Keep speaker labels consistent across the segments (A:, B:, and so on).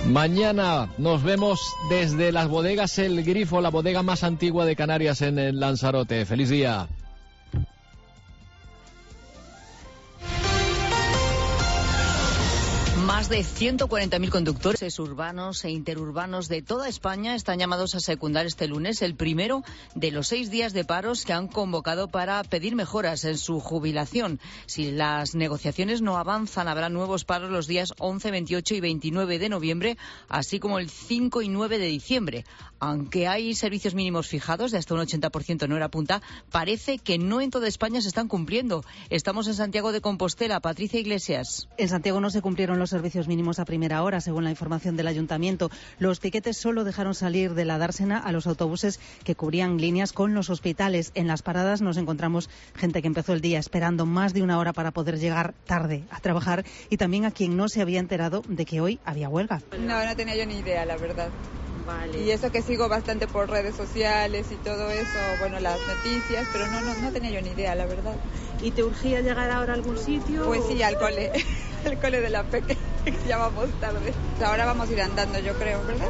A: Mañana nos vemos desde las bodegas El Grifo, la bodega más antigua de Canarias en el Lanzarote. ¡Feliz día!
B: Más de 140.000 conductores urbanos e interurbanos de toda España están llamados a secundar este lunes el primero de los 6 días de paros que han convocado para pedir mejoras en su jubilación. Si las negociaciones no avanzan, habrá nuevos paros los días 11, 28 y 29 de noviembre, así como el 5 y 9 de diciembre. Aunque hay servicios mínimos fijados de hasta un 80% en hora punta, parece que no en toda España se están cumpliendo. Estamos en Santiago de Compostela. Patricia Iglesias.
C: En Santiago no se cumplieron los servicios mínimos a primera hora, según la información del Ayuntamiento. Los piquetes solo dejaron salir de la dársena a los autobuses que cubrían líneas con los hospitales. En las paradas nos encontramos gente que empezó el día esperando más de una hora para poder llegar tarde a trabajar, y también a quien no se había enterado de que hoy había huelga.
D: No tenía yo ni idea, la verdad.
C: Vale.
D: Y eso que sigo bastante por redes sociales y todo eso, bueno, las noticias, pero no tenía yo ni idea, la verdad.
C: ¿Y te urgía llegar ahora a algún sitio?
D: Pues sí, al cole, al cole de la Peque, que ya vamos tarde. Ahora vamos a ir andando, yo creo, ¿verdad?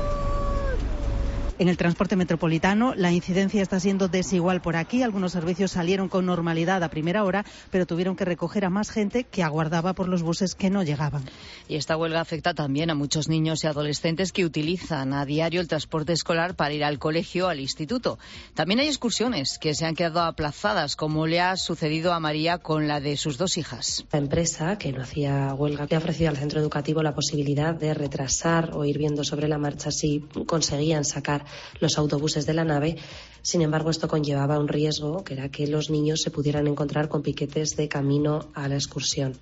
C: En el transporte metropolitano la incidencia está siendo desigual por aquí. Algunos servicios salieron con normalidad a primera hora, pero tuvieron que recoger a más gente que aguardaba por los buses que no llegaban.
B: Y esta huelga afecta también a muchos niños y adolescentes que utilizan a diario el transporte escolar para ir al colegio o al instituto. También hay excursiones que se han quedado aplazadas, como le ha sucedido a María con la de sus 2 hijas.
E: La empresa, que no hacía huelga, le ha ofrecido al centro educativo la posibilidad de retrasar o ir viendo sobre la marcha si conseguían sacar los autobuses de la nave. Sin embargo, esto conllevaba un riesgo, que era que los niños se pudieran encontrar con piquetes de camino a la excursión.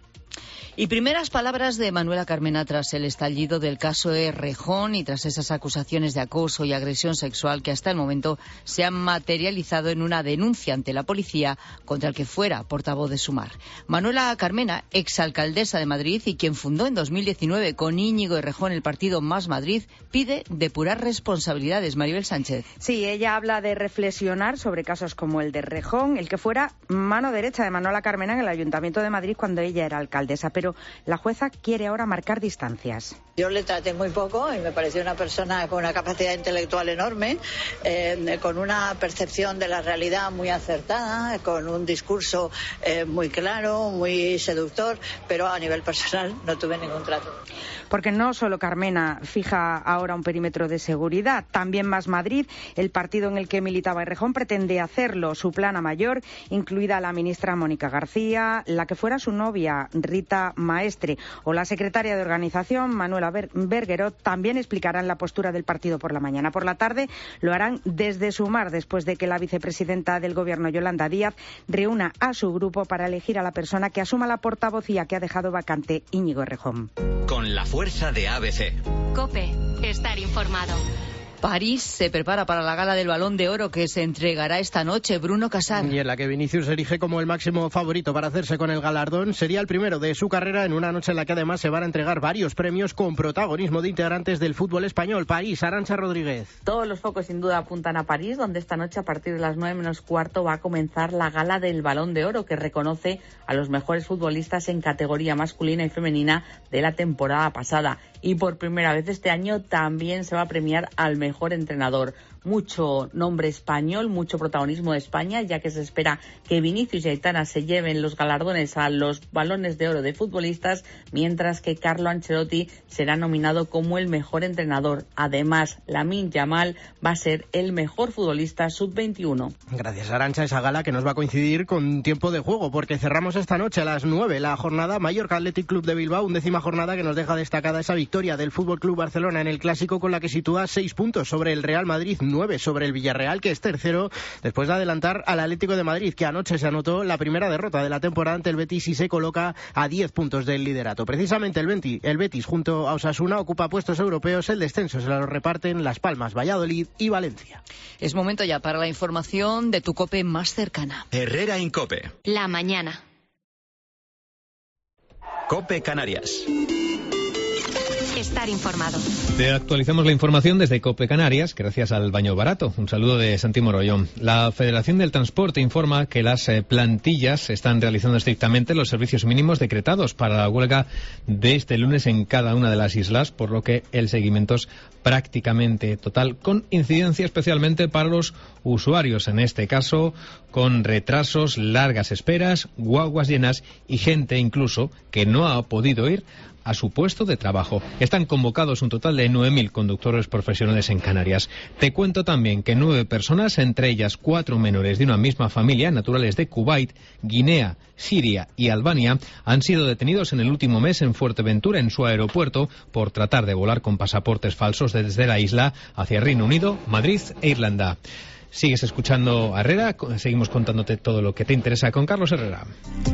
B: Y primeras palabras de Manuela Carmena tras el estallido del caso Errejón y tras esas acusaciones de acoso y agresión sexual que hasta el momento se han materializado en una denuncia ante la policía contra el que fuera portavoz de Sumar. Manuela Carmena, exalcaldesa de Madrid y quien fundó en 2019 con Íñigo Errejón el partido Más Madrid, pide depurar responsabilidades. Maribel Sánchez.
F: Sí, ella habla de reflexionar sobre casos como el de Errejón, el que fuera mano derecha de Manuela Carmena en el Ayuntamiento de Madrid cuando ella era alcaldesa. Pero la jueza quiere ahora marcar distancias.
G: Yo le traté muy poco y me pareció una persona con una capacidad intelectual enorme, con una percepción de la realidad muy acertada, con un discurso muy claro, muy seductor, pero a nivel personal no tuve ningún trato.
F: Porque no solo Carmena fija ahora un perímetro de seguridad, también Más Madrid, el partido en el que militaba Errejón, pretende hacerlo. Su plana mayor, incluida la ministra Mónica García, la que fuera su novia Rita Maestre o la secretaria de organización Manuela Berguerot, también explicarán la postura del partido por la mañana. Por la tarde lo harán desde Sumar, después de que la vicepresidenta del Gobierno, Yolanda Díaz, reúna a su grupo para elegir a la persona que asuma la portavocía que ha dejado vacante Íñigo Errejón.
H: Con la fuerza de ABC.
I: COPE. Estar informado.
B: París se prepara para la gala del Balón de Oro que se entregará esta noche. Bruno Casar.
J: Y en la que Vinicius se erige como el máximo favorito para hacerse con el galardón. Sería el primero de su carrera en una noche en la que además se van a entregar varios premios con protagonismo de integrantes del fútbol español. París, Arantxa Rodríguez.
K: Todos los focos sin duda apuntan a París, donde esta noche a partir de las 9 menos cuarto va a comenzar la gala del Balón de Oro, que reconoce a los mejores futbolistas en categoría masculina y femenina de la temporada pasada. Y por primera vez este año también se va a premiar al mejor entrenador. Mucho nombre español, mucho protagonismo de España, ya que se espera que Vinicius y Aitana se lleven los galardones a los Balones de Oro de futbolistas, mientras que Carlo Ancelotti será nominado como el mejor entrenador. Además, Lamine Yamal va a ser el mejor futbolista sub-21.
J: Gracias, Arantxa. Esa gala que nos va a coincidir con tiempo de juego, porque cerramos esta noche a las 9 la jornada Mallorca Athletic Club de Bilbao, 11ª jornada que nos deja destacada esa victoria del FC Barcelona en el Clásico, con la que sitúa 6 puntos sobre el Real Madrid, 9 sobre el Villarreal, que es tercero, después de adelantar al Atlético de Madrid, que anoche se anotó la primera derrota de la temporada ante el Betis y se coloca a 10 puntos del liderato. Precisamente el Betis junto a Osasuna ocupa puestos europeos. El descenso se lo reparten Las Palmas, Valladolid y Valencia.
B: Es momento ya para la información de tu COPE más cercana.
H: Herrera en COPE.
I: La mañana.
H: COPE Canarias.
I: estar informado.
L: Te actualizamos la información desde COPE Canarias, gracias al Baño Barato. Un saludo de Santi Morollón. La Federación del Transporte informa que las plantillas están realizando estrictamente los servicios mínimos decretados para la huelga de este lunes en cada una de las islas, por lo que el seguimiento es prácticamente total, con incidencia especialmente para los usuarios, en este caso con retrasos, largas esperas, guaguas llenas y gente incluso que no ha podido ir a su puesto de trabajo. Están convocados un total de 9.000 conductores profesionales en Canarias. Te cuento también que 9 personas, entre ellas 4 menores de una misma familia, naturales de Kuwait, Guinea, Siria y Albania, han sido detenidos en el último mes en Fuerteventura, en su aeropuerto, por tratar de volar con pasaportes falsos desde la isla hacia Reino Unido, Madrid e Irlanda. Sigues escuchando a Herrera, seguimos contándote todo lo que te interesa con Carlos Herrera.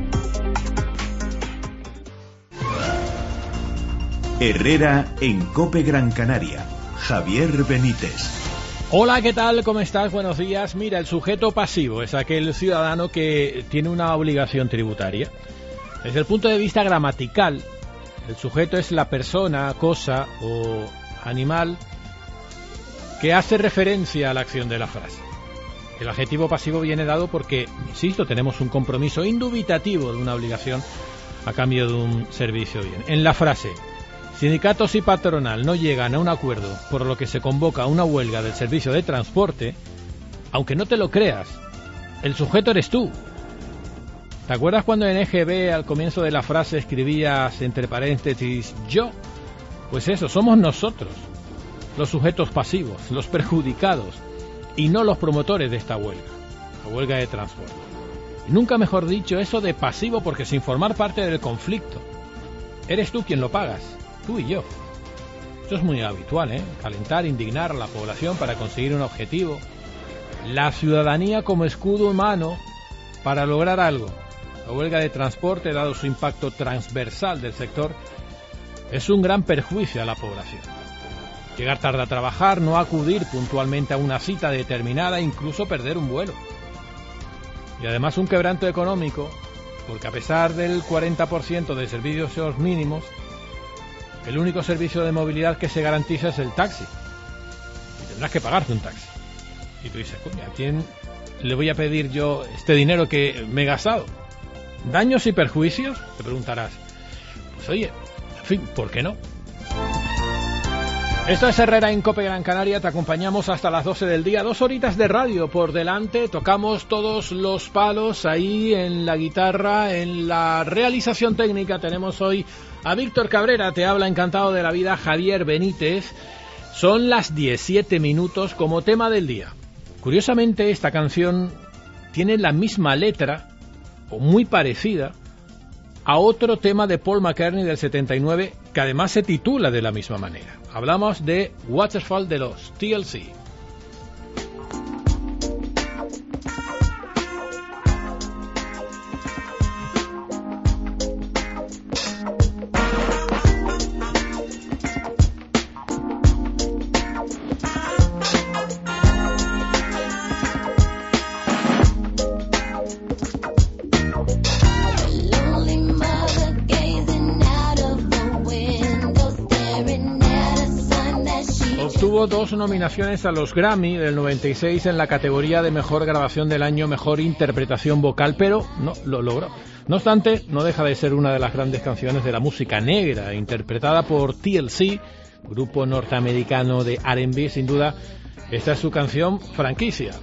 M: Herrera en COPE Gran Canaria. Javier Benítez.
N: Hola, ¿qué tal? ¿Cómo estás? Buenos días. Mira, el sujeto pasivo es aquel ciudadano que tiene una obligación tributaria. Desde el punto de vista gramatical, el sujeto es la persona, cosa o animal que hace referencia a la acción de la frase. El adjetivo pasivo viene dado porque, insisto, tenemos un compromiso indubitativo de una obligación a cambio de un servicio bien. En la frase, sindicatos y patronal no llegan a un acuerdo por lo que se convoca una huelga del servicio de transporte, aunque no te lo creas, el sujeto eres tú. ¿Te acuerdas cuando en EGB al comienzo de la frase escribías entre paréntesis yo? Pues eso, somos nosotros, los sujetos pasivos, los perjudicados, y no los promotores de esta huelga, la huelga de transporte. Y nunca mejor dicho eso de pasivo, porque sin formar parte del conflicto, eres tú quien lo pagas. Tú y yo. Esto es muy habitual, ¿eh? Calentar, indignar a la población para conseguir un objetivo. La ciudadanía como escudo humano para lograr algo. La huelga de transporte, dado su impacto transversal del sector, es un gran perjuicio a la población. Llegar tarde a trabajar, no acudir puntualmente a una cita determinada, incluso perder un vuelo. Y además un quebranto económico, porque a pesar del 40% de servicios mínimos, el único servicio de movilidad que se garantiza es el taxi. Y tendrás que pagarte un taxi. Y tú dices, coño, ¿a quién le voy a pedir yo este dinero que me he gastado? ¿Daños y perjuicios? Te preguntarás. Pues oye, en fin, ¿por qué no? Esto es Herrera en COPE Gran Canaria, te acompañamos hasta las 12 del día, 2 horitas de radio por delante, tocamos todos los palos ahí en la guitarra, en la realización técnica tenemos hoy a Víctor Cabrera, te habla encantado de la vida Javier Benítez. Son las 17 minutos como tema del día. Curiosamente esta canción tiene la misma letra, o muy parecida, a otro tema de Paul McCartney del 79, que además se titula de la misma manera. Hablamos de Waterfall de los TLC. Tuvo 2 nominaciones a los Grammy del 96 en la categoría de Mejor Grabación del Año, Mejor Interpretación Vocal, pero no lo logró. No obstante, no deja de ser una de las grandes canciones de la música negra, interpretada por TLC, grupo norteamericano de R&B, sin duda. Esta es su canción franquicia.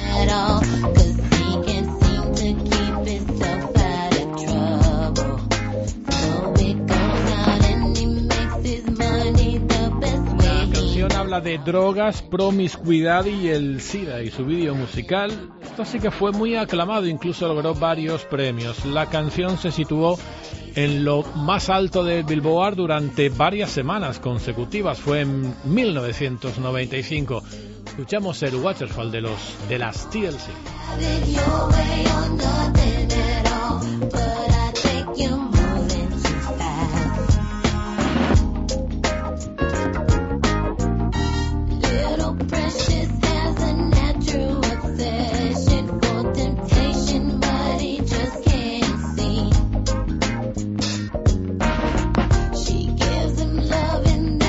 N: Habla de drogas, promiscuidad y el SIDA, y su vídeo musical, esto sí que fue muy aclamado, incluso logró varios premios. La canción se situó en lo más alto del Billboard durante varias semanas consecutivas, fue en 1995. Escuchamos el Waterfall de las TLC.
O: She gives him love and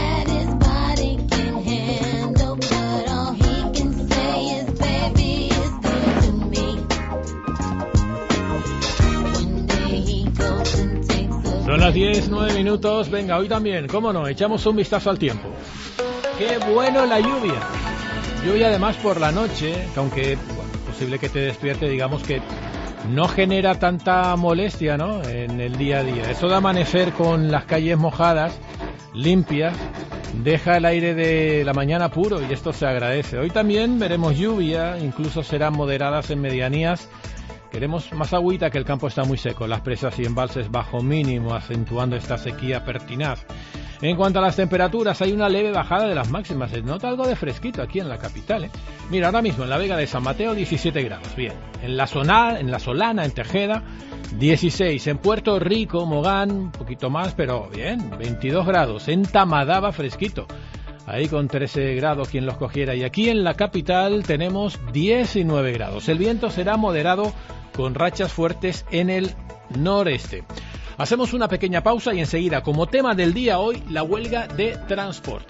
N: 9 minutos. Venga, hoy también, cómo no, echamos un vistazo al tiempo. ¡Qué bueno la lluvia! Lluvia además por la noche, que aunque bueno, posible que te despierte, digamos que no genera tanta molestia, ¿no?, en el día a día. Eso de amanecer con las calles mojadas, limpias, deja el aire de la mañana puro y esto se agradece. Hoy también veremos lluvia, incluso serán moderadas en medianías. Queremos más agüita, que el campo está muy seco, las presas y embalses bajo mínimo, acentuando esta sequía pertinaz. En cuanto a las temperaturas, hay una leve bajada de las máximas. Se nota algo de fresquito aquí en la capital, ¿eh? Mira, ahora mismo en la Vega de San Mateo 17 grados, bien. En la Solana, en Tejeda, 16. En Puerto Rico, Mogán, un poquito más, pero bien, 22 grados. En Tamadaba, fresquito. Ahí con 13 grados quien los cogiera. Y aquí en la capital tenemos 19 grados. El viento será moderado con rachas fuertes en el noreste. Hacemos una pequeña pausa y enseguida, como tema del día hoy, la huelga de transporte.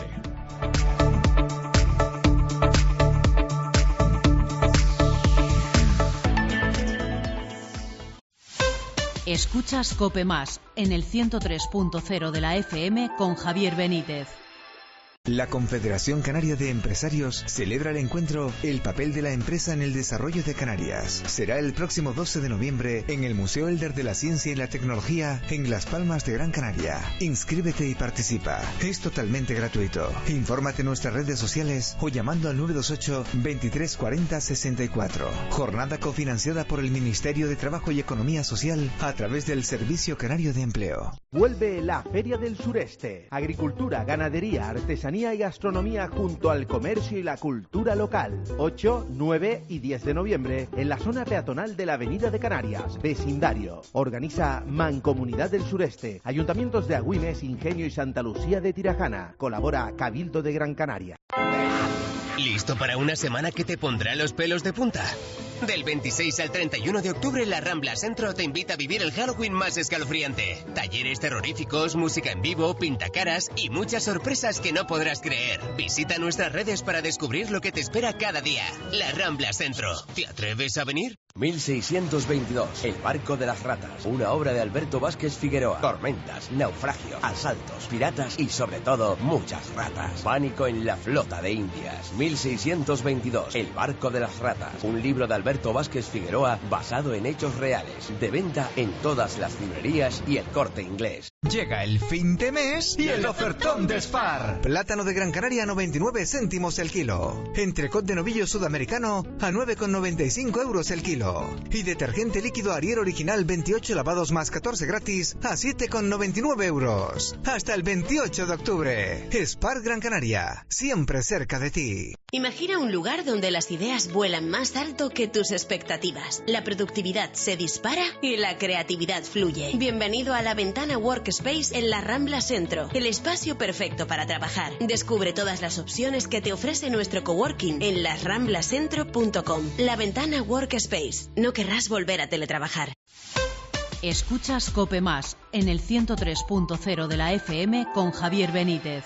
O: Escuchas COPE Más en el 103.0 de la FM con Javier Benítez.
P: La Confederación Canaria de Empresarios celebra el encuentro El papel de la empresa en el desarrollo de Canarias. Será el próximo 12 de noviembre en el Museo Elder de la Ciencia y la Tecnología en Las Palmas de Gran Canaria. Inscríbete y participa. Es totalmente gratuito. Infórmate en nuestras redes sociales o llamando al 928 23 40 64. Jornada cofinanciada por el Ministerio de Trabajo y Economía Social a través del Servicio Canario de Empleo.
Q: Vuelve la Feria del Sureste. Agricultura, ganadería, artesanía y gastronomía junto al comercio y la cultura local. 8, 9 y 10 de noviembre en la zona peatonal de la Avenida de Canarias, vecindario. Organiza Mancomunidad del Sureste, Ayuntamientos de Agüimes, Ingenio y Santa Lucía de Tirajana. Colabora Cabildo de Gran Canaria.
R: ¿Listo para una semana que te pondrá los pelos de punta? Del 26 al 31 de octubre, la Rambla Centro te invita a vivir el Halloween más escalofriante. Talleres terroríficos, música en vivo, pintacaras y muchas sorpresas que no podrás creer. Visita nuestras redes para descubrir lo que te espera cada día. La Rambla Centro. ¿Te atreves a venir?
S: 1622, El barco de las ratas, una obra de Alberto Vázquez Figueroa. Tormentas, naufragios, asaltos, piratas y sobre todo muchas ratas. Pánico en la flota de Indias. 1622, El barco de las ratas, un libro de Alberto Vázquez Figueroa basado en hechos reales. De venta en todas las librerías y El Corte Inglés.
P: Llega el fin de mes y el ofertón de Spar. Plátano de Gran Canaria a 99 céntimos el kilo. Entrecot de novillo sudamericano a 9,95 euros el kilo. Y detergente líquido Ariel original 28 lavados más 14 gratis a 7,99 euros. Hasta el 28 de octubre. Spar Gran Canaria, siempre cerca de ti.
T: Imagina un lugar donde las ideas vuelan más alto que tus expectativas. La productividad se dispara y la creatividad fluye. Bienvenido a La Ventana Workspace en la Rambla Centro, el espacio perfecto para trabajar. Descubre todas las opciones que te ofrece nuestro coworking en lasramblacentro.com. La Ventana Workspace. No querrás volver a teletrabajar.
O: Escuchas COPE Más en el 103.0 de la FM con Javier Benítez.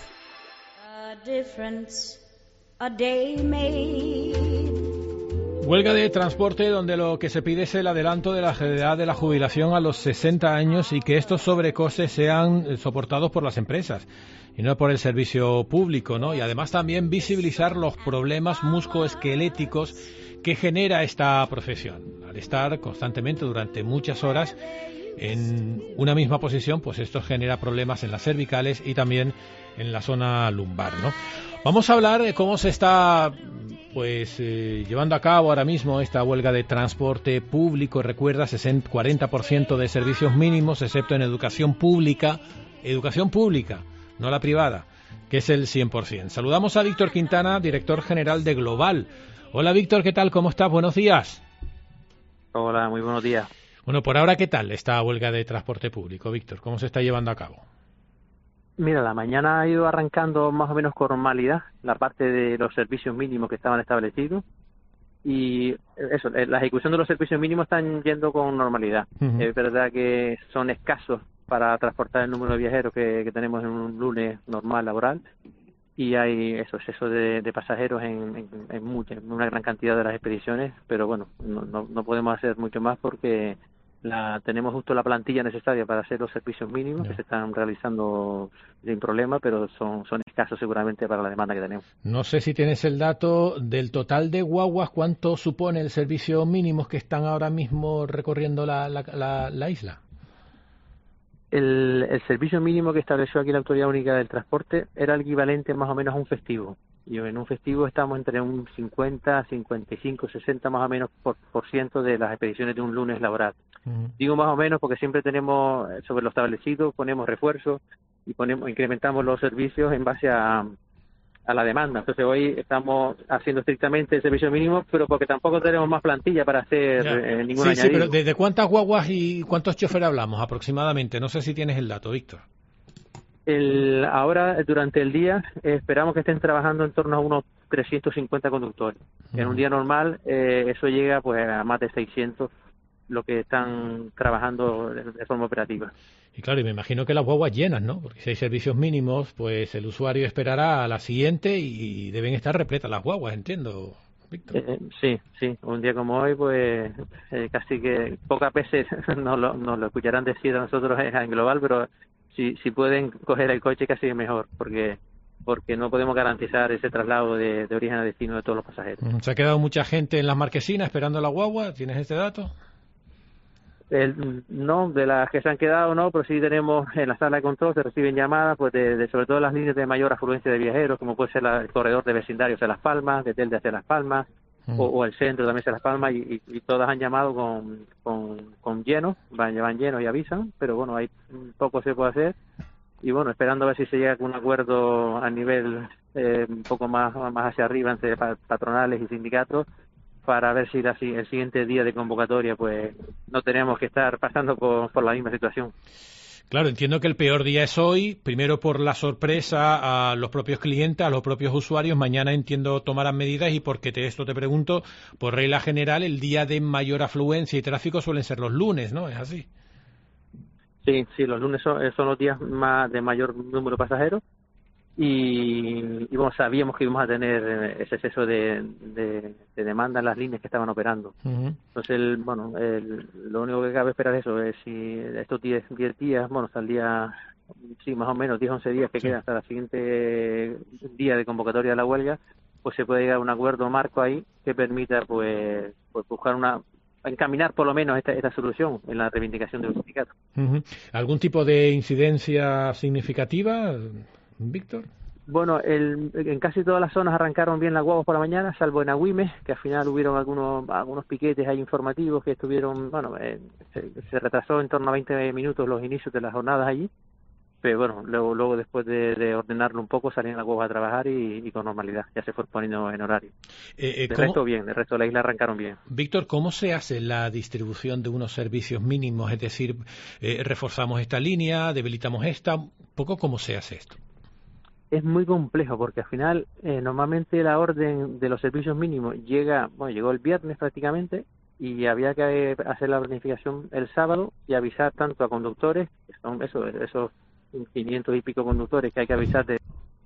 N: Huelga de transporte donde lo que se pide es el adelanto de la edad de la jubilación a los 60 años y que estos sobrecostes sean soportados por las empresas y no por el servicio público, ¿no? Y además también visibilizar los problemas musculoesqueléticos que genera esta profesión. Al estar constantemente durante muchas horas en una misma posición, pues esto genera problemas en las cervicales y también en la zona lumbar, ¿no? Vamos a hablar de cómo se está llevando a cabo ahora mismo esta huelga de transporte público. Recuerda, 40% de servicios mínimos, excepto en educación pública, no la privada, que es el 100%. Saludamos a Víctor Quintana, director general de Global. Hola Víctor, ¿qué tal? ¿Cómo estás? Buenos días.
U: Hola, muy buenos días.
N: Bueno, por ahora, ¿qué tal esta huelga de transporte público, Víctor? ¿Cómo se está llevando a cabo?
U: Mira, la mañana ha ido arrancando más o menos con normalidad la parte de los servicios mínimos que estaban establecidos y eso, la ejecución de los servicios mínimos están yendo con normalidad. Uh-huh. Es verdad que son escasos para transportar el número de viajeros que tenemos en un lunes normal laboral y hay exceso de pasajeros en una gran cantidad de las expediciones, pero bueno, no podemos hacer mucho más porque tenemos justo la plantilla necesaria para hacer los servicios mínimos que se están realizando sin problema, pero son escasos seguramente para la demanda que tenemos.
N: No sé si tienes el dato del total de guaguas, ¿cuánto supone el servicio mínimo que están ahora mismo recorriendo la isla?
U: El servicio mínimo que estableció aquí la Autoridad Única del Transporte era el equivalente más o menos a un festivo. Y en un festivo estamos entre un 50, 55, 60 más o menos por ciento de las expediciones de un lunes laboral. Digo más o menos porque siempre tenemos, sobre lo establecido, ponemos refuerzos y incrementamos los servicios en base a la demanda. Entonces hoy estamos haciendo estrictamente el servicio mínimo, pero porque tampoco tenemos más plantilla para hacer ningún añadido.
N: Sí, pero ¿de cuántas guaguas y cuántos choferes hablamos aproximadamente? No sé si tienes el dato, Víctor.
U: Ahora, durante el día, esperamos que estén trabajando en torno a unos 350 conductores. En un día normal, eso llega pues a más de 600, lo que están trabajando de forma operativa.
N: Y claro, y me imagino que las guaguas llenas, ¿no? Porque si hay servicios mínimos, pues el usuario esperará a la siguiente y deben estar repletas las guaguas, entiendo, Víctor.
U: Sí. Un día como hoy, pues casi que pocas veces nos lo escucharán decir a nosotros en global, pero si pueden coger el coche casi es mejor, porque no podemos garantizar ese traslado de origen a destino de todos los pasajeros.
N: ¿Se ha quedado mucha gente en las marquesinas esperando la guagua? ¿Tienes este dato?
U: No, de las que se han quedado no, pero sí tenemos en la sala de control, se reciben llamadas pues de sobre todo las líneas de mayor afluencia de viajeros, como puede ser el corredor de vecindarios hacia Las Palmas, de Telde hacia Las Palmas, o el centro también hacia Las Palmas, y todas han llamado con llenos, van llenos y avisan, pero bueno, hay poco se puede hacer, y bueno, esperando a ver si se llega con un acuerdo a nivel un poco más hacia arriba entre patronales y sindicatos, para ver si el siguiente día de convocatoria pues no tenemos que estar pasando por la misma situación.
N: Claro, entiendo que el peor día es hoy, primero por la sorpresa a los propios clientes, a los propios usuarios, mañana entiendo tomarán medidas, y porque esto te pregunto, por regla general el día de mayor afluencia y tráfico suelen ser los lunes, ¿no? ¿Es así?
U: Sí, los lunes son los días de mayor número de pasajeros, y bueno, sabíamos que íbamos a tener ese exceso de demanda en las líneas que estaban operando. Entonces, lo único que cabe esperar es si estos 10 días, hasta el día, sí, más o menos 10, 11 días que quedan hasta el siguiente día de convocatoria de la huelga, pues se puede llegar a un acuerdo marco ahí que permita pues buscar encaminar por lo menos esta solución en la reivindicación de los sindicatos.
N: ¿Algún tipo de incidencia significativa, Víctor?
U: Bueno, en casi todas las zonas arrancaron bien las guaguas por la mañana, salvo en Agüimes, que al final hubieron algunos piquetes ahí informativos que estuvieron, se retrasó en torno a 20 minutos los inicios de las jornadas allí, pero bueno, luego después de ordenarlo un poco salían las guaguas a trabajar y con normalidad, ya se fue poniendo en horario. El resto de la isla arrancaron bien.
N: Víctor, ¿cómo se hace la distribución de unos servicios mínimos? Es decir, reforzamos esta línea, debilitamos esta, un poco ¿cómo se hace esto?
U: Es muy complejo porque al final normalmente la orden de los servicios mínimos llegó el viernes prácticamente, y había que hacer la planificación el sábado y avisar tanto a conductores, que son esos 500 y pico conductores que hay que avisar de.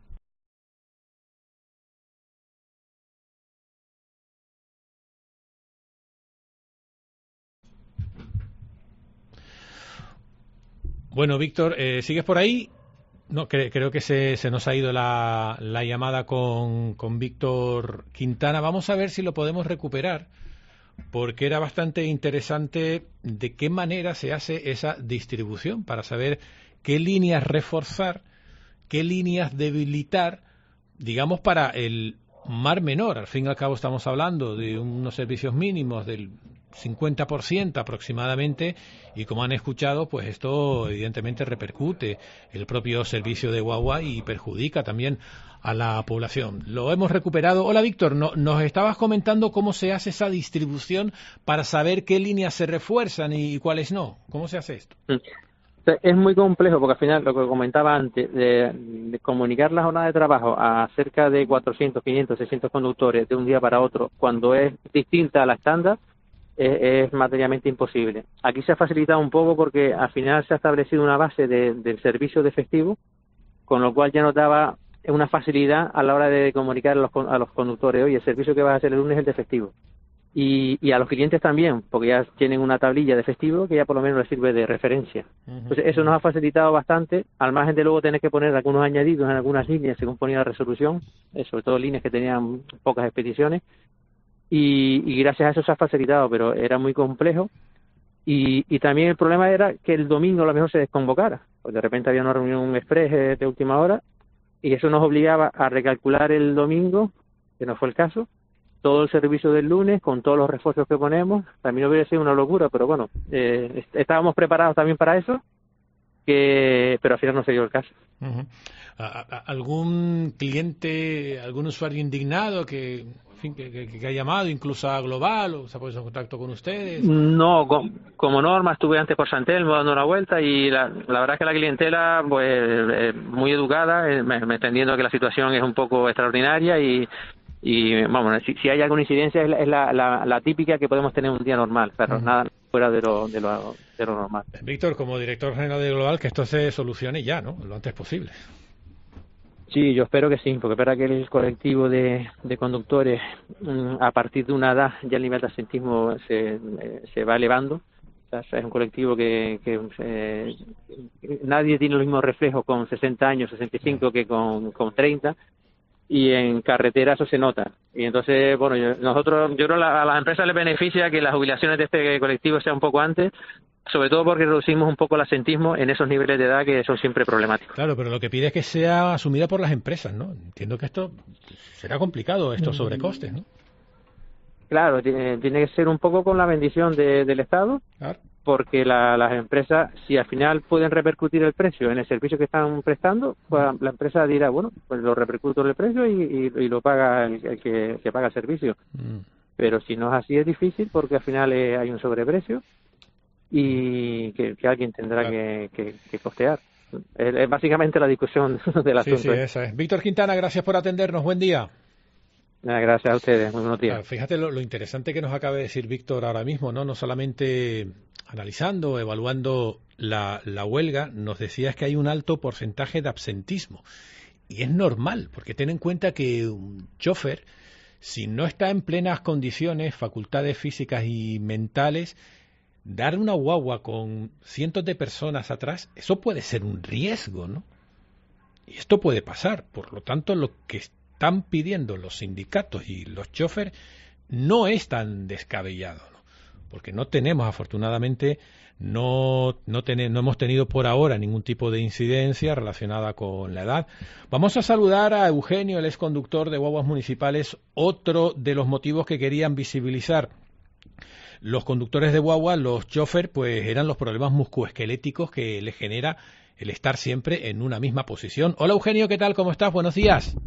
N: Bueno, Víctor, ¿sigues por ahí? No, creo que se nos ha ido la llamada con Víctor Quintana. Vamos a ver si lo podemos recuperar, porque era bastante interesante de qué manera se hace esa distribución, para saber qué líneas reforzar, qué líneas debilitar, digamos, para el Mar Menor. Al fin y al cabo estamos hablando de unos servicios mínimos del 50% aproximadamente, y como han escuchado, pues esto evidentemente repercute el propio servicio de guagua y perjudica también a la población. Lo hemos recuperado. Hola, Víctor, nos estabas comentando cómo se hace esa distribución para saber qué líneas se refuerzan y cuáles no. ¿Cómo se hace esto?
U: Es muy complejo porque al final, lo que comentaba antes, de comunicar la jornada de trabajo a cerca de 400, 500, 600 conductores de un día para otro, cuando es distinta a la estándar, es materialmente imposible. Aquí se ha facilitado un poco porque al final se ha establecido una base del servicio de festivo, con lo cual ya nos daba una facilidad a la hora de comunicar a los conductores: oye, el servicio que vas a hacer el lunes es el de festivo. y a los clientes también, porque ya tienen una tablilla de festivo que ya por lo menos les sirve de referencia. Entonces eso nos ha facilitado bastante, al margen de luego tener que poner algunos añadidos en algunas líneas según ponía la resolución, sobre todo líneas que tenían pocas expediciones, y gracias a eso se ha facilitado, pero era muy complejo. Y también el problema era que el domingo a lo mejor se desconvocara, pues de repente había una reunión express de última hora, y eso nos obligaba a recalcular el domingo, que no fue el caso, todo el servicio del lunes, con todos los refuerzos que ponemos. También hubiera sido una locura, pero bueno, estábamos preparados también para eso, pero al final no se dio el caso.
N: ¿Algún cliente, algún usuario indignado que ha llamado incluso a Global o se ha puesto en contacto con ustedes?
U: No, como norma estuve antes por San Telmo dando una vuelta y la verdad es que la clientela pues muy educada, entendiendo que la situación es un poco extraordinaria y vamos, si hay alguna incidencia es la típica que podemos tener un día normal, pero nada fuera de lo normal.
N: Víctor, como director general de Global, que esto se solucione ya, ¿no? Lo antes posible.
U: Sí, yo espero que sí, porque es verdad que el colectivo de conductores, a partir de una edad, ya el nivel de absentismo se va elevando. O sea, es un colectivo que nadie tiene los mismos reflejos con 60 años, 65 que con 30. Y en carretera eso se nota. Y entonces, bueno, yo creo que a las empresas les beneficia que las jubilaciones de este colectivo sean un poco antes, sobre todo porque reducimos un poco el absentismo en esos niveles de edad que son siempre problemáticos.
N: Claro, pero lo que pide es que sea asumida por las empresas, ¿no? Entiendo que esto será complicado, estos sobrecostes, ¿no?
U: Claro, tiene que ser un poco con la bendición del Estado, claro, porque las empresas, si al final pueden repercutir el precio en el servicio que están prestando, pues la empresa dirá, bueno, pues lo repercuto en el precio y lo paga el que paga el servicio. Pero si no es así es difícil porque al final hay un sobreprecio y que alguien tendrá que costear. Es básicamente la discusión del asunto.
N: Sí, esa es. Víctor Quintana, gracias por atendernos. Buen día.
U: Gracias a ustedes. Muy buenos días.
N: Fíjate lo interesante que nos acaba de decir Víctor ahora mismo, ¿no? No solamente analizando, evaluando la huelga, nos decías que hay un alto porcentaje de absentismo. Y es normal, porque ten en cuenta que un chofer, si no está en plenas condiciones, facultades físicas y mentales, dar una guagua con cientos de personas atrás, eso puede ser un riesgo, ¿no? Y esto puede pasar. Por lo tanto, lo que están pidiendo los sindicatos y los choferes no es tan descabellado, ¿no? Porque no tenemos, afortunadamente, no hemos tenido por ahora ningún tipo de incidencia relacionada con la edad. Vamos a saludar a Eugenio, el exconductor de guaguas municipales. Otro de los motivos que querían visibilizar los conductores de guagua, los chofer, pues eran los problemas musculoesqueléticos que les genera el estar siempre en una misma posición. Hola Eugenio, ¿qué tal? ¿Cómo estás? Buenos días.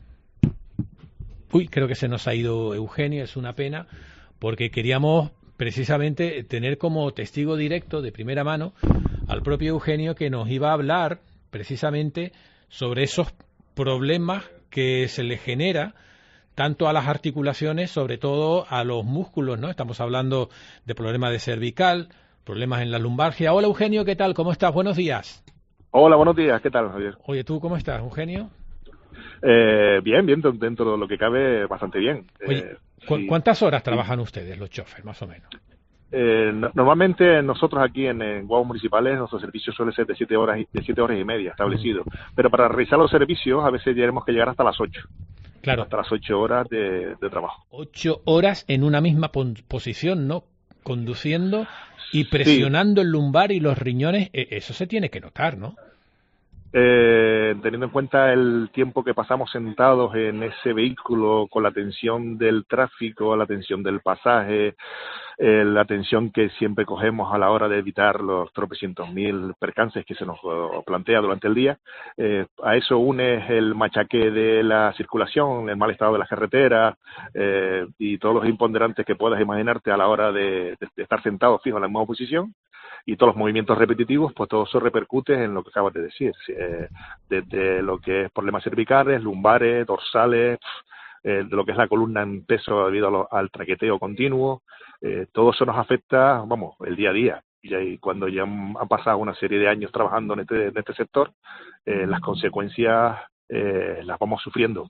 N: Uy, creo que se nos ha ido Eugenio, es una pena, porque queríamos precisamente tener como testigo directo de primera mano al propio Eugenio, que nos iba a hablar precisamente sobre esos problemas que se le genera tanto a las articulaciones, sobre todo a los músculos, ¿no? Estamos hablando de problemas de cervical, problemas en la lumbalgia. Hola Eugenio, ¿qué tal? ¿Cómo estás? Buenos días.
A: Hola, buenos días. ¿Qué tal, Javier?
N: Oye, ¿tú cómo estás, Eugenio?
A: Bien, dentro de lo que cabe, bastante bien.
N: Oye, ¿cuántas horas trabajan ustedes, los choferes, más o menos?
A: Normalmente nosotros aquí en guaguas municipales nuestro servicio suele ser de 7 horas y media establecido, pero para realizar los servicios a veces tenemos que llegar hasta las 8.
N: Claro.
A: Hasta las 8 horas de trabajo.
N: 8 horas en una misma posición, ¿no? Conduciendo y presionando el lumbar y los riñones, eso se tiene que notar, ¿no?
A: Teniendo en cuenta el tiempo que pasamos sentados en ese vehículo con la tensión del tráfico, la tensión del pasaje, la tensión que siempre cogemos a la hora de evitar los tropecientos mil percances que se nos plantea durante el día, a eso une el machaque de la circulación, el mal estado de las carreteras y todos los imponderantes que puedas imaginarte a la hora de estar sentado fijo en la misma posición. Y todos los movimientos repetitivos, pues todo eso repercute en lo que acabas de decir, desde lo que es problemas cervicales, lumbares, dorsales, de lo que es la columna en peso debido al traqueteo continuo, todo eso nos afecta, vamos, el día a día. Y cuando ya han pasado una serie de años trabajando en este sector, las consecuencias las vamos sufriendo.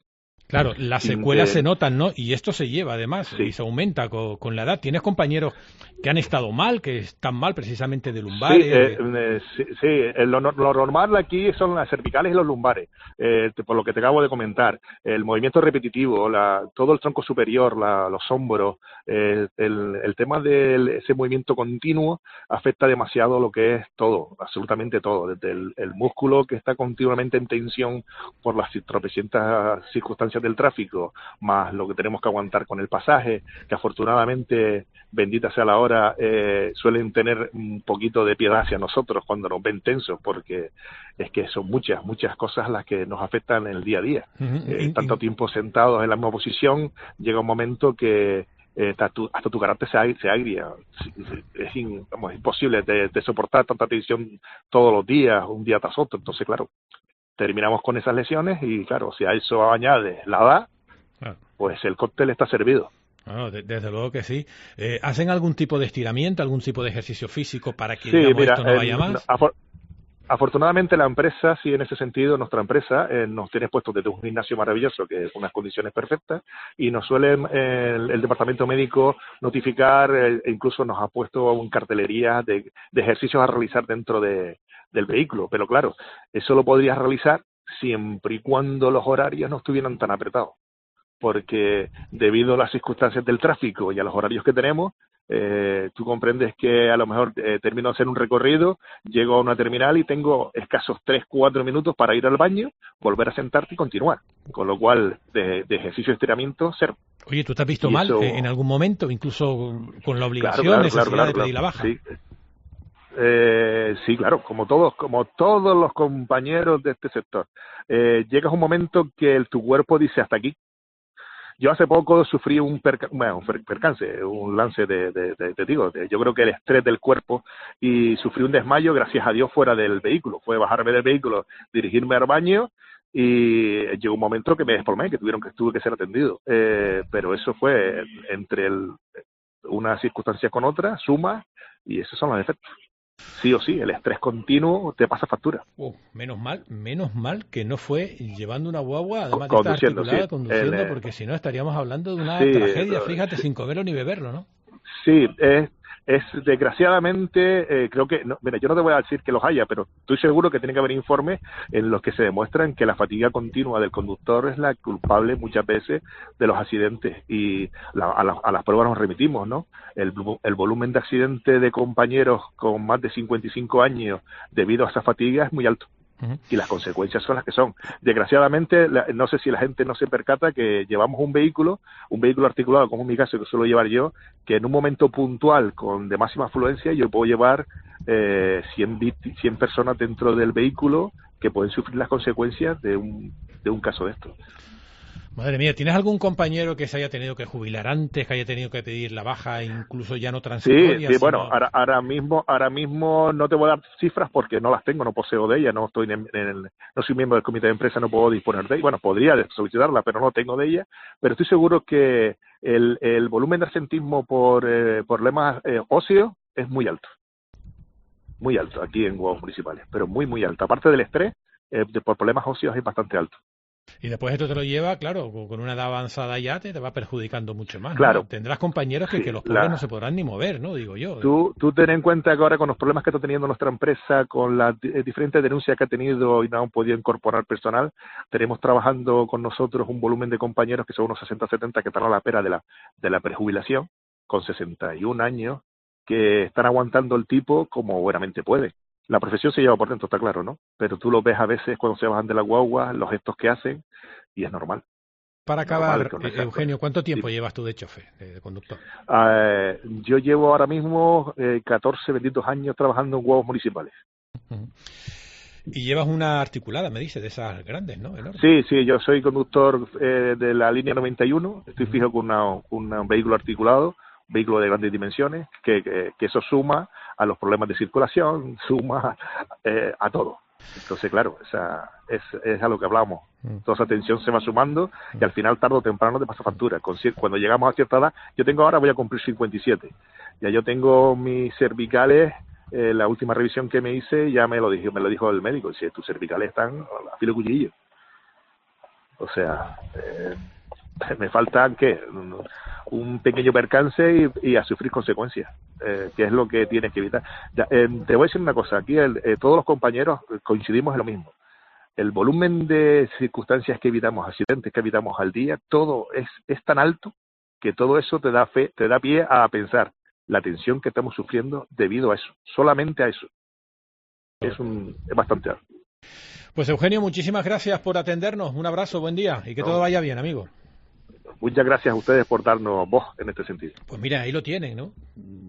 N: Claro, las secuelas se notan, ¿no? Y esto se lleva, además, y se aumenta con la edad. ¿Tienes compañeros que han estado mal, que están mal precisamente de lumbares?
A: Lo normal aquí son las cervicales y los lumbares, por lo que te acabo de comentar. El movimiento repetitivo, todo el tronco superior, los hombros, el tema de ese movimiento continuo afecta demasiado lo que es todo, absolutamente todo, desde el músculo que está continuamente en tensión por las tropecientas circunstancias del tráfico, más lo que tenemos que aguantar con el pasaje, que afortunadamente, bendita sea la hora, suelen tener un poquito de piedad hacia nosotros cuando nos ven tensos, porque es que son muchas cosas las que nos afectan en el día a día. Tanto tiempo sentados en la misma posición, llega un momento que hasta tu carácter se agria. Es imposible de soportar tanta tensión todos los días, un día tras otro. Entonces, claro, terminamos con esas lesiones y, claro, si a eso añade la edad, pues el cóctel está servido.
N: No, desde luego que sí. ¿Hacen algún tipo de estiramiento, algún tipo de ejercicio físico para que esto no vaya más?
A: Afortunadamente la empresa, sí, en ese sentido, nuestra empresa nos tiene puestos desde un gimnasio maravilloso, que es unas condiciones perfectas, y nos suelen el departamento médico notificar, incluso nos ha puesto en cartelería de ejercicios a realizar dentro del vehículo. Pero claro, eso lo podrías realizar siempre y cuando los horarios no estuvieran tan apretados, porque debido a las circunstancias del tráfico y a los horarios que tenemos, tú comprendes que a lo mejor termino de hacer un recorrido, llego a una terminal y tengo escasos 3-4 minutos para ir al baño, volver a sentarte y continuar, con lo cual de ejercicio de estiramiento, cero.
N: Oye, ¿tú te has visto mal en algún momento, incluso con la obligación, necesidad de pedir la baja?
A: Sí. Sí, claro, como todos los compañeros de este sector. Llega un momento que tu cuerpo dice hasta aquí. Yo hace poco sufrí un percance, un lance yo creo que el estrés del cuerpo, y sufrí un desmayo, gracias a Dios, fuera del vehículo. Fue bajarme del vehículo, dirigirme al baño, y llegó un momento que me desplomé, que tuve que ser atendido. Pero eso fue entre una circunstancia con otra, suma, y esos son los efectos. Sí o sí, el estrés continuo te pasa factura.
N: Menos mal que no fue llevando una guagua, además de estar articulada, conduciendo, porque si no estaríamos hablando de una tragedia, fíjate, sin comerlo ni beberlo, ¿no?
A: Sí, es desgraciadamente, creo que, mira, yo no te voy a decir que los haya, pero estoy seguro que tiene que haber informes en los que se demuestran que la fatiga continua del conductor es la culpable muchas veces de los accidentes, y a las pruebas nos remitimos, ¿no? El volumen de accidentes de compañeros con más de 55 años debido a esa fatiga es muy alto. Y las consecuencias son las que son. Desgraciadamente, no sé si la gente no se percata que llevamos un vehículo articulado, como en mi caso, que suelo llevar yo, que en un momento puntual, de máxima afluencia, yo puedo llevar 100 personas dentro del vehículo que pueden sufrir las consecuencias de un caso de esto.
N: Madre mía, ¿tienes algún compañero que se haya tenido que jubilar antes, que haya tenido que pedir la baja, incluso ya no transitoria?
A: Sí, bueno, ahora mismo no te voy a dar cifras porque no las tengo, no poseo de ellas, no soy miembro del comité de empresa, no puedo disponer de ellas. Bueno, podría solicitarla, pero no tengo de ella. Pero estoy seguro que el volumen de absentismo por problemas óseos es muy alto aquí en huevos municipales, pero muy alto. Aparte del estrés, por problemas óseos es bastante alto.
N: Y después esto te lo lleva, claro, con una edad avanzada ya te va perjudicando mucho más, ¿no?
A: Claro.
N: Tendrás compañeros que los pobres no se podrán ni mover, ¿no? Digo yo.
A: Tú ten en cuenta que ahora con los problemas que está teniendo nuestra empresa, con las diferentes denuncias que ha tenido y no han podido incorporar personal, tenemos trabajando con nosotros un volumen de compañeros que son unos 60-70 que están a la espera de la prejubilación, con 61 años, que están aguantando el tipo como buenamente puede. La profesión se lleva por dentro, está claro, ¿no? Pero tú lo ves a veces cuando se bajan de la guagua, los gestos que hacen, y es normal.
N: Para acabar, Eugenio, ¿cuánto tiempo llevas tú de chofer, de conductor?
A: Yo llevo ahora mismo 14 benditos años trabajando en huevos municipales.
N: Y llevas una articulada, me dice, de esas grandes, ¿no? Enormes.
A: Sí, yo soy conductor de la línea 91, estoy fijo con un vehículo articulado, vehículo de grandes dimensiones, que eso suma a los problemas de circulación, suma a todo. Entonces, claro, es a lo que hablamos. Toda esa tensión se va sumando y al final, tarde o temprano, te pasa factura. Cuando llegamos a cierta edad, voy a cumplir 57. Ya yo tengo mis cervicales, la última revisión que me hice, ya me lo dijo el médico, dice, tus cervicales están a filo de cuchillo. O sea, me falta, ¿qué? Un pequeño percance y a sufrir consecuencias, que es lo que tienes que evitar. Te voy a decir una cosa, aquí todos los compañeros coincidimos en lo mismo. El volumen de circunstancias que evitamos, accidentes que evitamos al día, todo es tan alto que todo eso te da pie a pensar la tensión que estamos sufriendo debido a eso, solamente a eso. Es bastante alto.
N: Pues Eugenio, muchísimas gracias por atendernos, un abrazo, buen día y que todo vaya bien, amigo.
A: Muchas gracias a ustedes por darnos voz en este sentido.
N: Pues mira, ahí lo tienen, ¿no?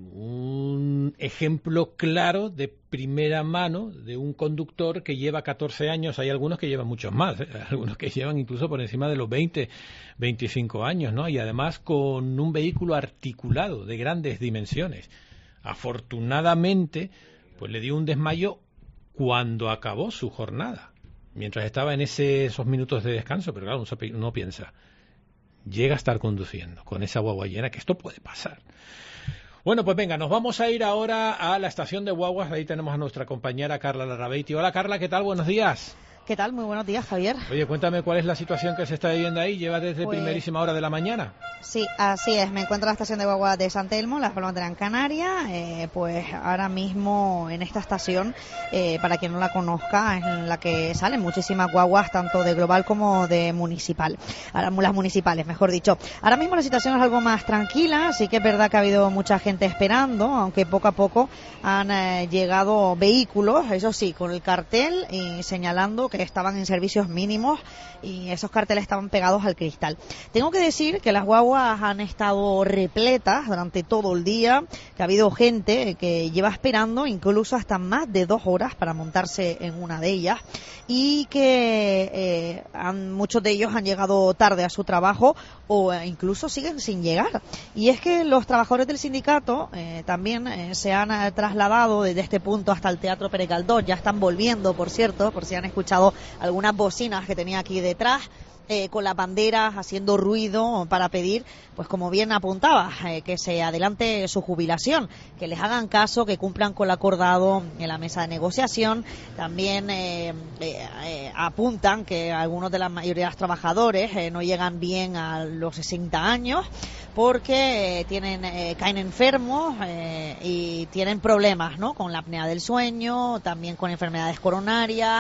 N: Un ejemplo claro de primera mano de un conductor que lleva 14 años, hay algunos que llevan muchos más, algunos que llevan incluso por encima de los 20, 25 años, ¿no? Y además con un vehículo articulado de grandes dimensiones. Afortunadamente, pues le dio un desmayo cuando acabó su jornada, mientras estaba en esos minutos de descanso, pero claro, uno piensa, llega a estar conduciendo con esa guagua llena, que esto puede pasar. Bueno, pues venga, nos vamos a ir ahora a la estación de guaguas. Ahí tenemos a nuestra compañera Carla Larrabeiti. Hola Carla, ¿qué tal? Buenos días.
D: ¿Qué tal? Muy buenos días, Javier.
N: Oye, cuéntame cuál es la situación que se está viviendo ahí. ¿Lleva desde primerísima hora de la mañana?
D: Sí, así es. Me encuentro en la estación de guaguas de San Telmo, Las Palmas de Gran Canaria. Pues ahora mismo en esta estación, para quien no la conozca, es en la que salen muchísimas guaguas, tanto de global como de municipal. Ahora, las municipales, mejor dicho. Ahora mismo la situación es algo más tranquila. Sí que es verdad que ha habido mucha gente esperando, aunque poco a poco han llegado vehículos, eso sí, con el cartel y señalando que estaban en servicios mínimos, y esos carteles estaban pegados al cristal. Tengo que decir que las guaguas han estado repletas durante todo el día, que ha habido gente que lleva esperando incluso hasta más de 2 horas para montarse en una de ellas, y que muchos de ellos han llegado tarde a su trabajo o incluso siguen sin llegar. Y es que los trabajadores del sindicato también se han trasladado desde este punto hasta el Teatro Pérez Galdós. Ya están volviendo, por cierto, por si han escuchado algunas bocinas que tenía aquí detrás, con las banderas haciendo ruido para pedir, pues como bien apuntaba, que se adelante su jubilación, que les hagan caso, que cumplan con lo acordado en la mesa de negociación. También apuntan que algunos de la mayoría de los trabajadores no llegan bien a los 60 años porque caen enfermos y tienen problemas, ¿no?, con la apnea del sueño, también con enfermedades coronarias,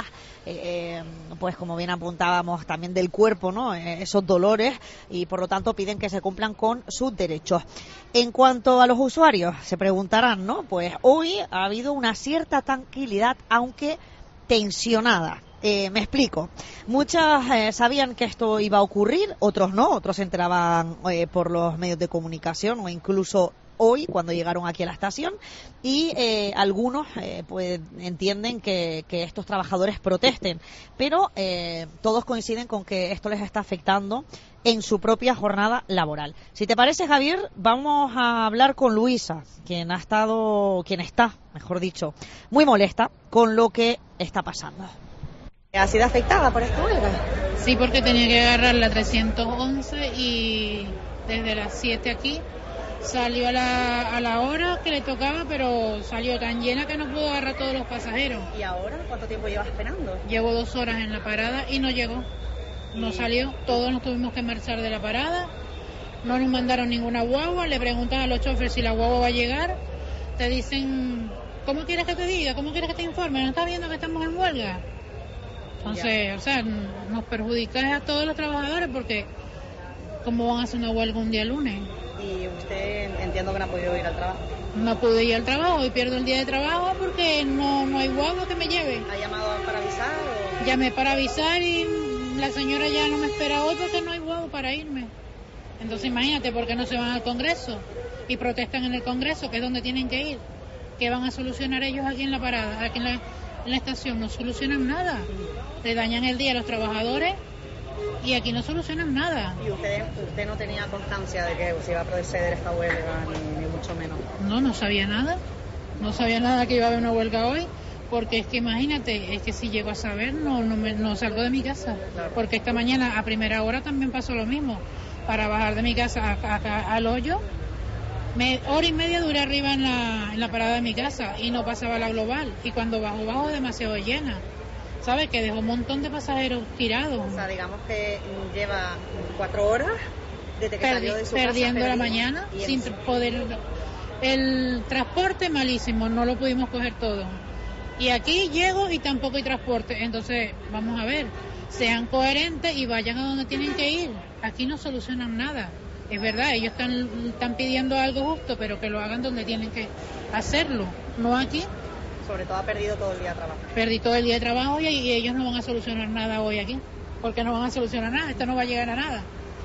D: pues como bien apuntábamos, también del cuerpo, ¿no?, esos dolores, y por lo tanto piden que se cumplan con sus derechos. En cuanto a los usuarios, se preguntarán, ¿no?, pues hoy ha habido una cierta tranquilidad, aunque tensionada. Me explico. Muchas sabían que esto iba a ocurrir, otros no, otros se enteraban por los medios de comunicación o incluso hoy cuando llegaron aquí a la estación, y algunos pues entienden que estos trabajadores protesten, pero todos coinciden con que esto les está afectando en su propia jornada laboral. Si te parece, Javier, vamos a hablar con Luisa, quien está, mejor dicho, muy molesta con lo que está pasando. ¿Ha sido afectada por esta huelga?
V: Sí, porque tenía que agarrar la 311 y desde las 7 aquí salió a la hora que le tocaba, pero salió tan llena que no pudo agarrar todos los pasajeros.
D: ¿Y ahora cuánto tiempo llevas esperando?
V: Llevo 2 horas en la parada y no llegó, no salió. Todos nos tuvimos que marchar de la parada, no nos mandaron ninguna guagua. Le preguntan a los choferes si la guagua va a llegar, te dicen, ¿cómo quieres que te diga? ¿Cómo quieres que te informe? ¿No estás viendo que estamos en huelga? Entonces, o sea, nos perjudica a todos los trabajadores, porque ¿cómo van a hacer una huelga un día lunes?
D: Y usted, entiendo que no ha podido ir al trabajo.
V: No pude ir al trabajo y pierdo el día de trabajo porque no hay guagua que me lleve.
D: ¿Ha llamado para avisar?
V: Llamé para avisar y la señora ya no me espera hoy porque no hay guagua para irme. Entonces imagínate, ¿por qué no se van al Congreso y protestan en el Congreso, que es donde tienen que ir? ¿Qué van a solucionar ellos aquí en la parada, aquí en la estación? No solucionan nada. Le dañan el día a los trabajadores y aquí no solucionan nada.
D: ¿Y usted no tenía constancia de que se iba a proceder esta huelga, ni mucho menos?
V: No sabía nada. No sabía nada que iba a haber una huelga hoy, porque es que imagínate, es que si llego a saber no salgo de mi casa. Claro. Porque esta mañana a primera hora también pasó lo mismo. Para bajar de mi casa acá al hoyo, hora y media duré arriba en la parada de mi casa y no pasaba la global. Y cuando bajo demasiado llena. ¿sabes? Que dejó un montón de pasajeros tirados.
D: O sea, digamos que lleva 4 horas desde que salió de su casa,
V: perdiendo la mañana, sin poder... El transporte malísimo, no lo pudimos coger todo. Y aquí llego y tampoco hay transporte. Entonces, vamos a ver, sean coherentes y vayan a donde tienen que ir. Aquí no solucionan nada. Es verdad, ellos están pidiendo algo justo, pero que lo hagan donde tienen que hacerlo, no aquí.
D: Sobre todo ha perdido todo el día de trabajo.
V: Perdí todo el día de trabajo y ellos no van a solucionar nada hoy aquí, porque no van a solucionar nada, esto no va a llegar a nada.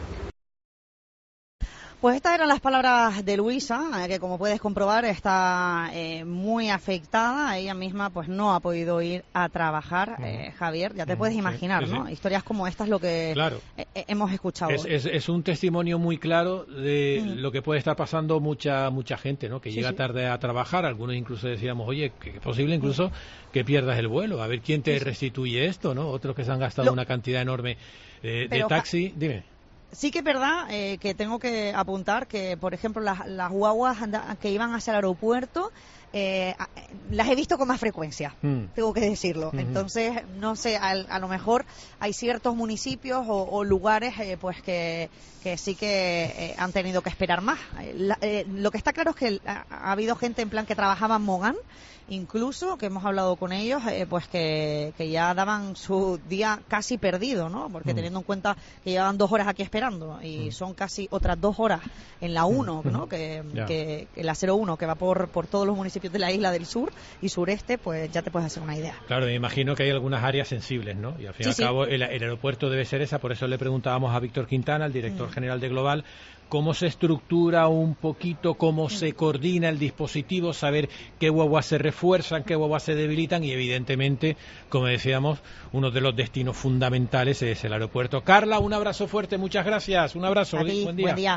D: Pues estas eran las palabras de Luisa, que como puedes comprobar está muy afectada. Ella misma pues no ha podido ir a trabajar. Javier, ya te puedes imaginar, ¿no? Historias como estas lo que hemos escuchado.
N: Es un testimonio muy claro de lo que puede estar pasando mucha gente, ¿no? Que llega tarde a trabajar. Algunos incluso decíamos, oye, que es posible incluso que pierdas el vuelo. A ver quién te restituye esto, ¿no? Otros que se han gastado una cantidad enorme de taxi. Dime.
D: Sí que es verdad que tengo que apuntar que, por ejemplo, las guaguas que iban hacia el aeropuerto las he visto con más frecuencia, tengo que decirlo. Entonces, no sé, a lo mejor hay ciertos municipios o lugares pues que sí que han tenido que esperar más. Lo que está claro es que ha habido gente en plan que trabajaba en Mogán, incluso, que hemos hablado con ellos, pues que ya daban su día casi perdido, ¿no? Porque teniendo en cuenta que llevaban 2 horas aquí esperando y son casi otras 2 horas en la 1, ¿no? Que la 01, que va por todos los municipios de la isla del sur y sureste, pues ya te puedes hacer una idea.
N: Claro, me imagino que hay algunas áreas sensibles, ¿no? Y al fin y al cabo el aeropuerto debe ser esa, por eso le preguntábamos a Víctor Quintana, el director general de Global, cómo se estructura un poquito, cómo se coordina el dispositivo, saber qué guaguas se refuerzan, qué guaguas se debilitan y evidentemente, como decíamos, uno de los destinos fundamentales es el aeropuerto. Carla, un abrazo fuerte, muchas gracias, un abrazo, buen día.
D: Buen día.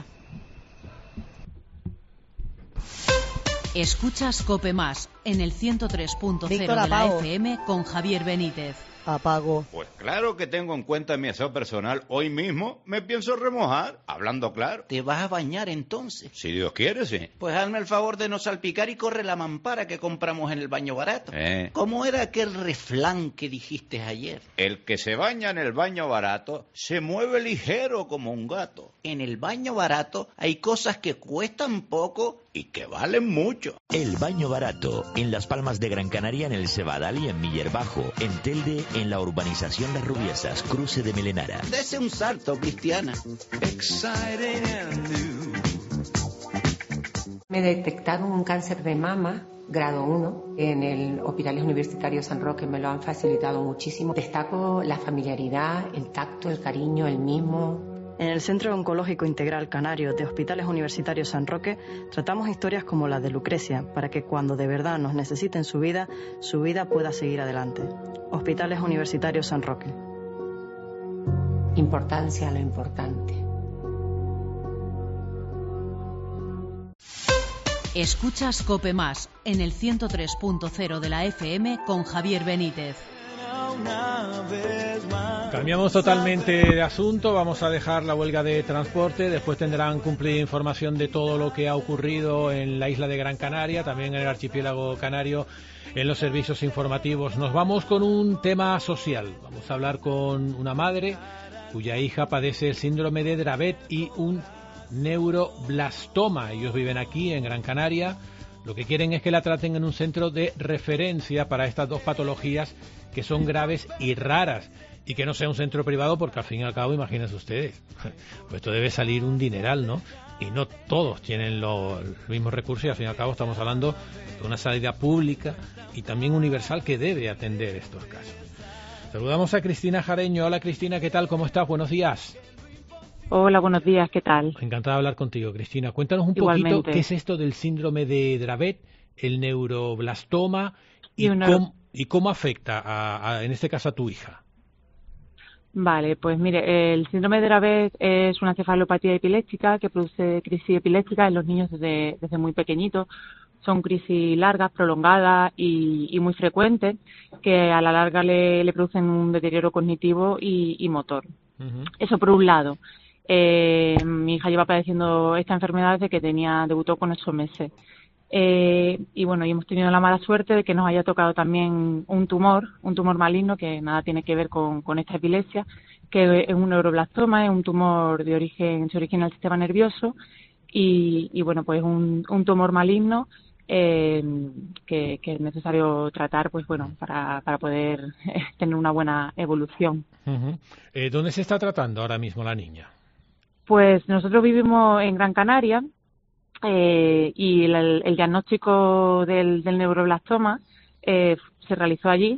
O: Escuchas COPE Más en el 103.0 de la FM con Javier Benítez.
D: Apago.
C: Pues claro que tengo en cuenta mi aseo personal. Hoy mismo me pienso remojar, hablando claro.
E: ¿Te vas a bañar entonces?
C: Si Dios quiere, sí.
E: Pues hazme el favor de no salpicar y corre la mampara que compramos en el baño barato. ¿Cómo era aquel refrán que dijiste ayer?
C: El que se baña en el baño barato se mueve ligero como un gato.
E: En el baño barato hay cosas que cuestan poco y que valen mucho.
W: El baño barato, en Las Palmas de Gran Canaria, en el Cebadal y en Miller Bajo, en Telde, en la urbanización Las Rubiesas, cruce de Melenara.
E: Dese un salto, Cristiana.
X: Me detectaron un cáncer de mama, grado 1, en el Hospital Universitario San Roque. Me lo han facilitado muchísimo. Destaco la familiaridad, el tacto, el cariño, el mimo.
Y: En el Centro Oncológico Integral Canario de Hospitales Universitarios San Roque tratamos historias como la de Lucrecia para que cuando de verdad nos necesiten su vida pueda seguir adelante. Hospitales Universitarios San Roque.
X: Importancia a lo importante.
O: Escuchas COPE Más en el 103.0 de la FM con Javier Benítez.
N: Cambiamos totalmente de asunto, vamos a dejar la huelga de transporte, después tendrán cumplida información de todo lo que ha ocurrido en la isla de Gran Canaria, también en el archipiélago canario, en los servicios informativos. Nos vamos con un tema social, vamos a hablar con una madre cuya hija padece el síndrome de Dravet y un neuroblastoma. Ellos viven aquí en Gran Canaria. Lo que quieren es que la traten en un centro de referencia para estas dos patologías que son graves y raras, y que no sea un centro privado porque al fin y al cabo, imagínense ustedes, pues esto debe salir un dineral, ¿no? Y no todos tienen los mismos recursos y al fin y al cabo estamos hablando de una sanidad pública y también universal que debe atender estos casos. Saludamos a Cristina Jareño. Hola Cristina, ¿qué tal? ¿Cómo estás? Buenos días.
Z: Hola, buenos días, ¿qué tal?
N: Encantada de hablar contigo, Cristina. Cuéntanos un poquito qué es esto del síndrome de Dravet, el neuroblastoma y cómo afecta, en este caso, a tu hija.
Z: Vale, pues mire, el síndrome de Dravet es una encefalopatía epiléptica que produce crisis epiléptica en los niños desde muy pequeñitos. Son crisis largas, prolongadas y muy frecuentes que a la larga le producen un deterioro cognitivo y motor. Eso por un lado. Mi hija lleva padeciendo esta enfermedad desde que debutó con 8 meses. Y bueno, y hemos tenido la mala suerte de que nos haya tocado también un tumor maligno que nada tiene que ver con esta epilepsia, que es un neuroblastoma, es un tumor se origina en el sistema nervioso y bueno, pues un tumor maligno que es necesario tratar, pues bueno, para poder tener una buena evolución.
N: ¿Dónde se está tratando ahora mismo la niña?
Z: Pues nosotros vivimos en Gran Canaria y el diagnóstico del neuroblastoma se realizó allí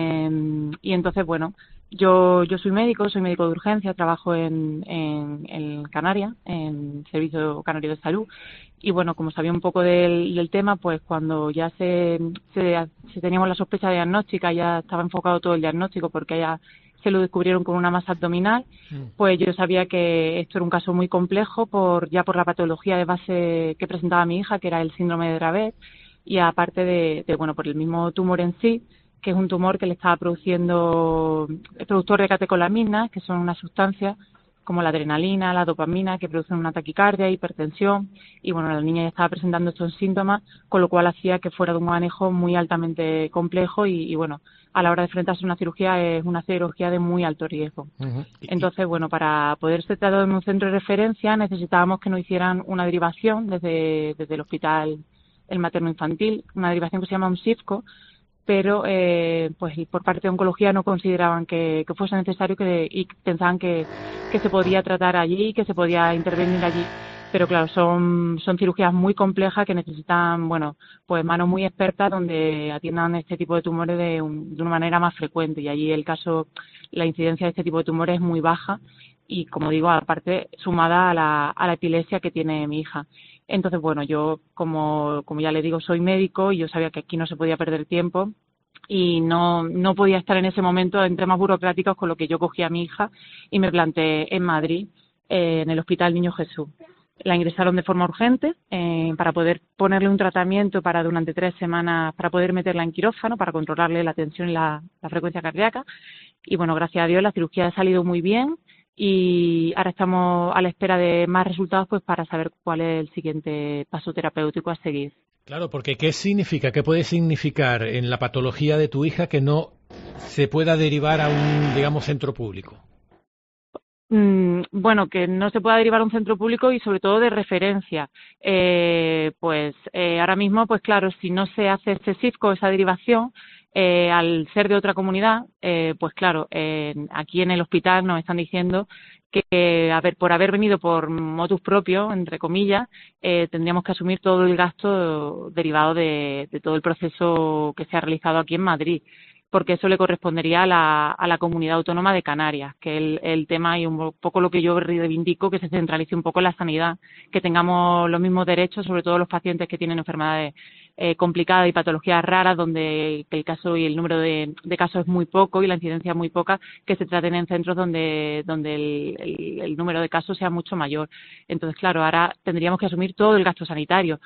Z: y entonces, bueno, yo soy médico de urgencia, trabajo en Canarias, en Servicio Canario de Salud, y bueno, como sabía un poco del tema, pues cuando ya se teníamos la sospecha diagnóstica, ya estaba enfocado todo el diagnóstico porque ya se lo descubrieron con una masa abdominal, pues yo sabía que esto era un caso muy complejo por la patología de base que presentaba mi hija, que era el síndrome de Dravet, y aparte de bueno, por el mismo tumor en sí, que es un tumor que le estaba produciendo el productor de catecolaminas, que son unas sustancias como la adrenalina, la dopamina, que producen una taquicardia, hipertensión, y bueno, la niña ya estaba presentando estos síntomas, con lo cual hacía que fuera de un manejo muy altamente complejo y bueno, a la hora de enfrentarse a una cirugía es una cirugía de muy alto riesgo. Entonces, bueno, para poder ser tratado en un centro de referencia necesitábamos que nos hicieran una derivación desde el hospital, el materno infantil, una derivación que se llama un SIFCO, pero pues por parte de oncología no consideraban que fuese necesario y pensaban que se podía tratar allí, que se podía intervenir allí. Pero claro, son cirugías muy complejas que necesitan, bueno, pues manos muy expertas donde atiendan este tipo de tumores de una manera más frecuente, y allí la incidencia de este tipo de tumores es muy baja y, como digo, aparte sumada a la epilepsia que tiene mi hija. Entonces, bueno, yo como ya le digo, soy médico y yo sabía que aquí no se podía perder tiempo y no podía estar en ese momento en temas burocráticos, con lo que yo cogí a mi hija y me planté en Madrid, en el Hospital Niño Jesús. La ingresaron de forma urgente para poder ponerle un tratamiento para durante 3 semanas, para poder meterla en quirófano, para controlarle la tensión y la frecuencia cardíaca. Y bueno, gracias a Dios la cirugía ha salido muy bien y ahora estamos a la espera de más resultados, pues para saber cuál es el siguiente paso terapéutico a seguir.
N: Claro, porque ¿qué puede significar en la patología de tu hija que no se pueda derivar a un, digamos, centro público?
Z: Bueno, que no se pueda derivar a un centro público y sobre todo de referencia. Ahora mismo, pues claro, si no se hace ese SIFCO, esa derivación, al ser de otra comunidad, pues claro, aquí en el hospital nos están diciendo que, por haber venido por motus propio, entre comillas, tendríamos que asumir todo el gasto derivado de todo el proceso que se ha realizado aquí en Madrid, porque eso le correspondería a la comunidad autónoma de Canarias, que es el tema y un poco lo que yo reivindico, que se centralice un poco en la sanidad, que tengamos los mismos derechos, sobre todo los pacientes que tienen enfermedades complicadas y patologías raras, donde el caso y el número de casos es muy poco y la incidencia es muy poca, que se traten en centros donde el número de casos sea mucho mayor. Entonces, claro, ahora tendríamos que asumir todo el gasto sanitario,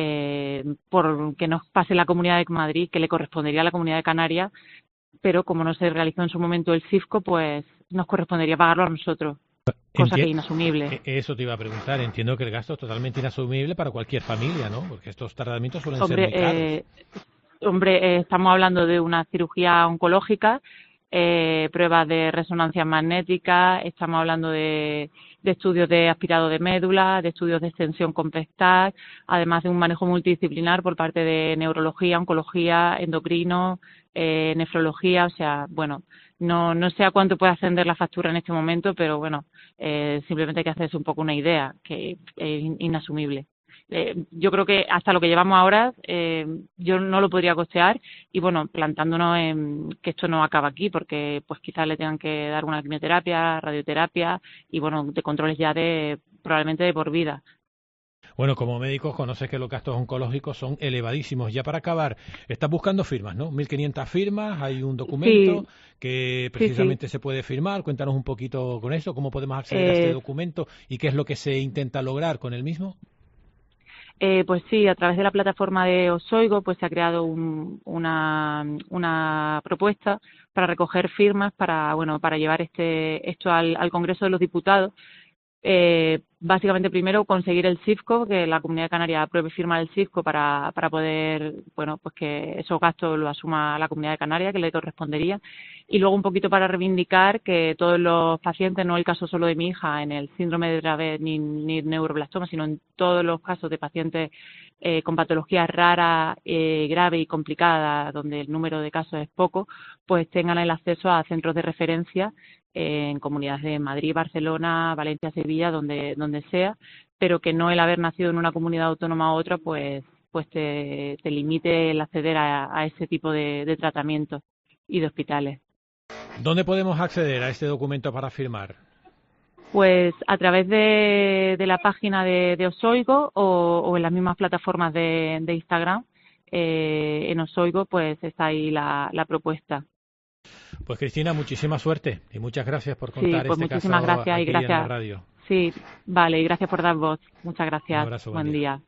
Z: por que nos pase la Comunidad de Madrid, que le correspondería a la Comunidad de Canarias, pero como no se realizó en su momento el SIFCO, pues nos correspondería pagarlo a nosotros. Cosa que es inasumible.
N: Eso te iba a preguntar. Entiendo que el gasto es totalmente inasumible para cualquier familia, ¿no? Porque estos tratamientos suelen ser muy caros.
Z: Estamos hablando de una cirugía oncológica, pruebas de resonancia magnética, estamos hablando de estudios de aspirado de médula, de estudios de extensión con PET-TAC, además de un manejo multidisciplinar por parte de neurología, oncología, endocrino, nefrología, o sea, bueno, no sé a cuánto puede ascender la factura en este momento, pero bueno, simplemente hay que hacerse un poco una idea, que es inasumible. Yo creo que hasta lo que llevamos ahora yo no lo podría costear y bueno, plantándonos en que esto no acaba aquí, porque pues quizás le tengan que dar una quimioterapia, radioterapia y bueno, de controles ya probablemente de por vida.
N: Bueno, como médicos conoces que los gastos oncológicos son elevadísimos. Ya para acabar, estás buscando firmas, ¿no? 1.500 firmas, hay un documento que precisamente se puede firmar. Cuéntanos un poquito con eso, cómo podemos acceder a este documento y qué es lo que se intenta lograr con el mismo.
Z: Pues sí, a través de la plataforma de Osoigo pues se ha creado una propuesta para recoger firmas para llevar esto al Congreso de los Diputados, Básicamente, primero, conseguir el CIFCO, que la Comunidad Canaria apruebe firmar el CIFCO para poder, bueno, pues que esos gastos lo asuma la Comunidad de Canarias, que le correspondería. Y luego un poquito para reivindicar que todos los pacientes, no el caso solo de mi hija en el síndrome de Dravet ni neuroblastoma, sino en todos los casos de pacientes con patologías raras, graves y complicadas, donde el número de casos es poco, pues tengan el acceso a centros de referencia en comunidades de Madrid, Barcelona, Valencia, Sevilla, donde sea, pero que no el haber nacido en una comunidad autónoma u otra, pues te limite el acceder a ese tipo de tratamientos y de hospitales.
N: ¿Dónde podemos acceder a este documento para firmar?
Z: Pues a través de la página de Osoigo o en las mismas plataformas de Instagram. En Osoigo pues está ahí la propuesta.
N: Pues Cristina, muchísima suerte y muchas gracias por contar
Z: pues
N: este
Z: muchísimas
N: caso
Z: gracias,
N: aquí
Z: y gracias,
N: en la radio.
Z: Sí, vale, y gracias por dar voz. Muchas gracias.
N: Un abrazo,
Z: buen día.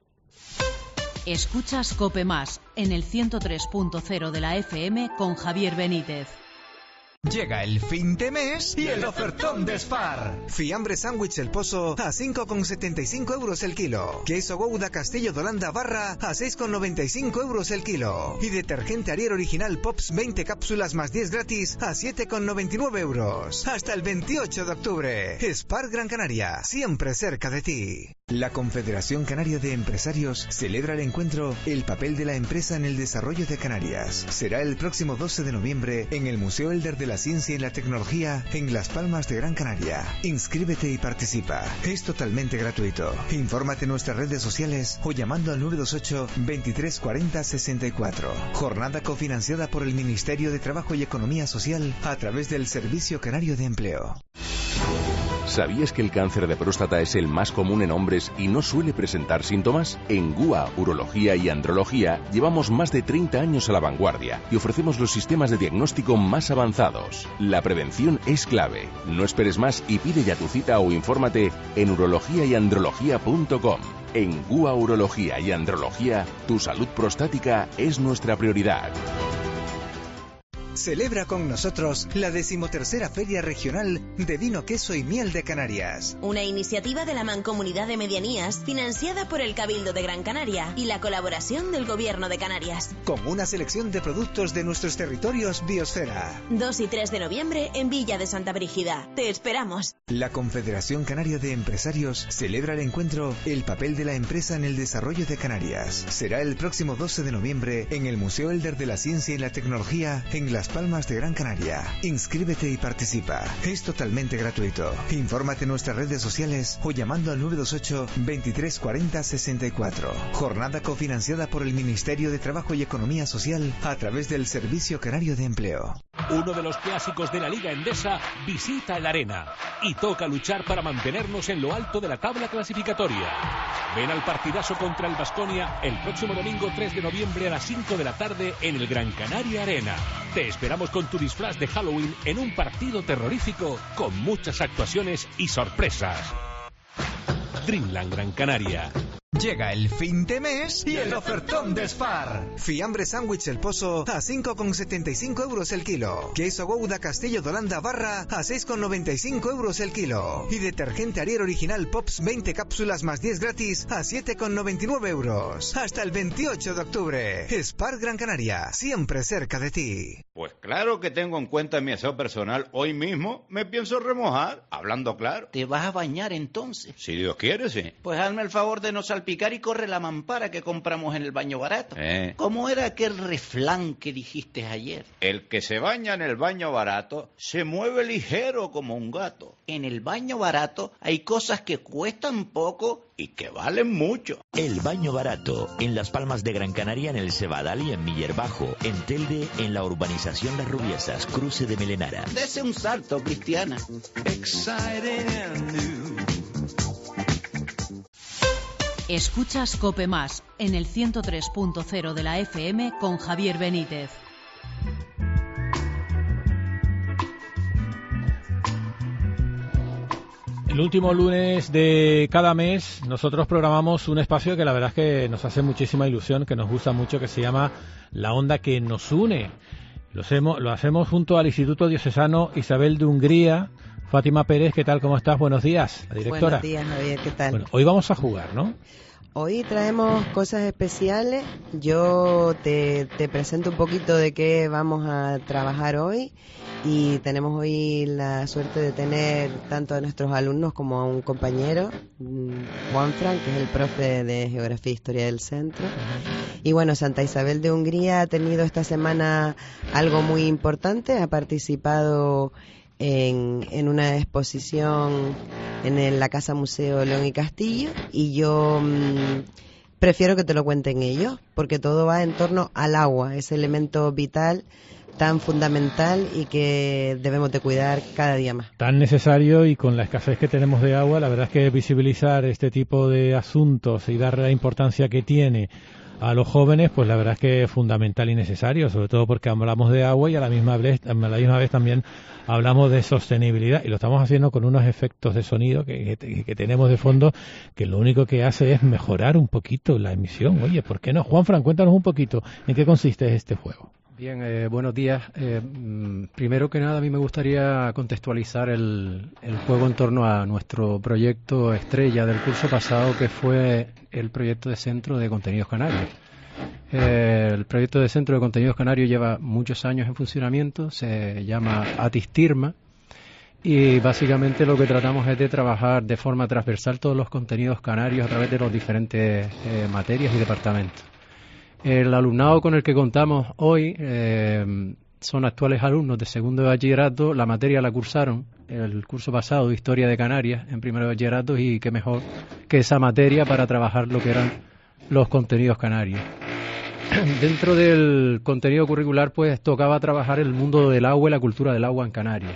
O: Escuchas COPE Más en el 103.0 de la FM con Javier Benítez.
P: Llega el fin de mes y el ofertón de Spar. Fiambre sándwich El Pozo a 5,75 euros el kilo. Queso Gouda Castillo de Holanda Barra a 6,95 euros el kilo. Y detergente Ariel original Pops 20 cápsulas más 10 gratis a 7,99 euros. Hasta el 28 de octubre. Spar Gran Canaria, siempre cerca de ti. La Confederación Canaria de Empresarios celebra el encuentro El papel de la empresa en el desarrollo de Canarias. Será el próximo 12 de noviembre en el Museo Elder de la Ciencia y la Tecnología en Las Palmas de Gran Canaria. Inscríbete y participa. Es totalmente gratuito. Infórmate en nuestras redes sociales o llamando al 928 23 40 64. Jornada cofinanciada por el Ministerio de Trabajo y Economía Social a través del Servicio Canario de Empleo.
B: ¿Sabías que el cáncer de próstata es el más común en hombres y no suele presentar síntomas? En GUA, Urología y Andrología llevamos más de 30 años a la vanguardia y ofrecemos los sistemas de diagnóstico más avanzados. La prevención es clave. No esperes más y pide ya tu cita o infórmate en urologiayandrología.com. En GUA, Urología y Andrología, tu salud prostática es nuestra prioridad.
P: Celebra con nosotros la 13ª Feria Regional de Vino, Queso y Miel de Canarias.
T: Una iniciativa de la Mancomunidad de Medianías financiada por el Cabildo de Gran Canaria y la colaboración del Gobierno de Canarias.
P: Con una selección de productos de nuestros territorios Biosfera.
T: 2 y 3 de noviembre en Villa de Santa Brígida. Te esperamos.
P: La Confederación Canaria de Empresarios celebra el encuentro El papel de la empresa en el desarrollo de Canarias. Será el próximo 12 de noviembre en el Museo Elder de la Ciencia y la Tecnología en Las Palmas de Gran Canaria. Inscríbete y participa. Es totalmente gratuito. Infórmate en nuestras redes sociales o llamando al 928 23 40 64. Jornada cofinanciada por el Ministerio de Trabajo y Economía Social a través del Servicio Canario de Empleo.
F: Uno de los clásicos de la Liga Endesa visita el Arena y toca luchar para mantenernos en lo alto de la tabla clasificatoria. Ven al partidazo contra el Baskonia el próximo domingo 3 de noviembre a las 5 de la tarde en el Gran Canaria Arena. Te esperamos con tu disfraz de Halloween en un partido terrorífico con muchas actuaciones y sorpresas. Dreamland Gran Canaria.
P: Llega el fin de mes y el ofertón de Spar. Fiambre sándwich El Pozo a 5,75 euros el kilo. Queso Gouda Castillo de Holanda Barra a 6,95 euros el kilo. Y detergente Ariel original Pops 20 cápsulas más 10 gratis a 7,99 euros. Hasta el 28 de octubre. Spar Gran Canaria, siempre cerca de ti.
C: Pues claro que tengo en cuenta mi aseo personal. Hoy mismo me pienso remojar, hablando claro.
E: ¿Te vas a bañar entonces?
C: Si Dios quiere, sí.
E: Pues hazme el favor de no salpicar y corre la mampara que compramos en el baño barato. ¿Cómo era aquel refrán que dijiste ayer?
C: El que se baña en el baño barato se mueve ligero como un gato.
E: En el baño barato hay cosas que cuestan poco y que valen mucho.
W: El baño barato, en Las Palmas de Gran Canaria, en el Cebadal y en Miller Bajo, en Telde, en la urbanización Las Rubiesas, cruce de Melenara.
E: Dese un salto, Cristiana.
O: Escuchas COPE Más en el 103.0 de la FM con Javier Benítez.
N: El último lunes de cada mes nosotros programamos un espacio que la verdad es que nos hace muchísima ilusión, que nos gusta mucho, que se llama La Onda que nos une. Lo hacemos junto al Instituto Diocesano Isabel de Hungría, Fátima Pérez, ¿qué tal? ¿Cómo estás? Buenos días, la directora.
G: Buenos días, Javier, ¿qué tal?
N: Bueno, hoy vamos a jugar, ¿no?
G: Hoy traemos cosas especiales. Yo te presento un poquito de qué vamos a trabajar hoy. Y tenemos hoy la suerte de tener tanto a nuestros alumnos como a un compañero, Juanfran, que es el profe de Geografía e Historia del centro. Y bueno, Santa Isabel de Hungría ha tenido esta semana algo muy importante. Ha participado en una exposición en la Casa Museo León y Castillo, y yo prefiero que te lo cuenten ellos, porque todo va en torno al agua, ese elemento vital tan fundamental y que debemos de cuidar cada día más.
N: Tan necesario, y con la escasez que tenemos de agua, la verdad es que visibilizar este tipo de asuntos y darle la importancia que tiene a los jóvenes, pues la verdad es que es fundamental y necesario, sobre todo porque hablamos de agua y a la misma vez también hablamos de sostenibilidad, y lo estamos haciendo con unos efectos de sonido que tenemos de fondo, que lo único que hace es mejorar un poquito la emisión. Oye, ¿por qué no? Juanfran, cuéntanos un poquito en qué consiste este juego.
H: Bien, buenos días. Primero que nada, a mí me gustaría contextualizar el juego en torno a nuestro proyecto estrella del curso pasado, que fue el proyecto de Centro de Contenidos Canarios. El proyecto de Centro de Contenidos Canarios lleva muchos años en funcionamiento, se llama Atistirma, y básicamente lo que tratamos es de trabajar de forma transversal todos los contenidos canarios a través de los diferentes materias y departamentos. El alumnado con el que contamos hoy son actuales alumnos de segundo de bachillerato. La materia la cursaron el curso pasado de Historia de Canarias en primero de bachillerato, y qué mejor que esa materia para trabajar lo que eran los contenidos canarios. Dentro del contenido curricular, pues tocaba trabajar el mundo del agua y la cultura del agua en Canarias.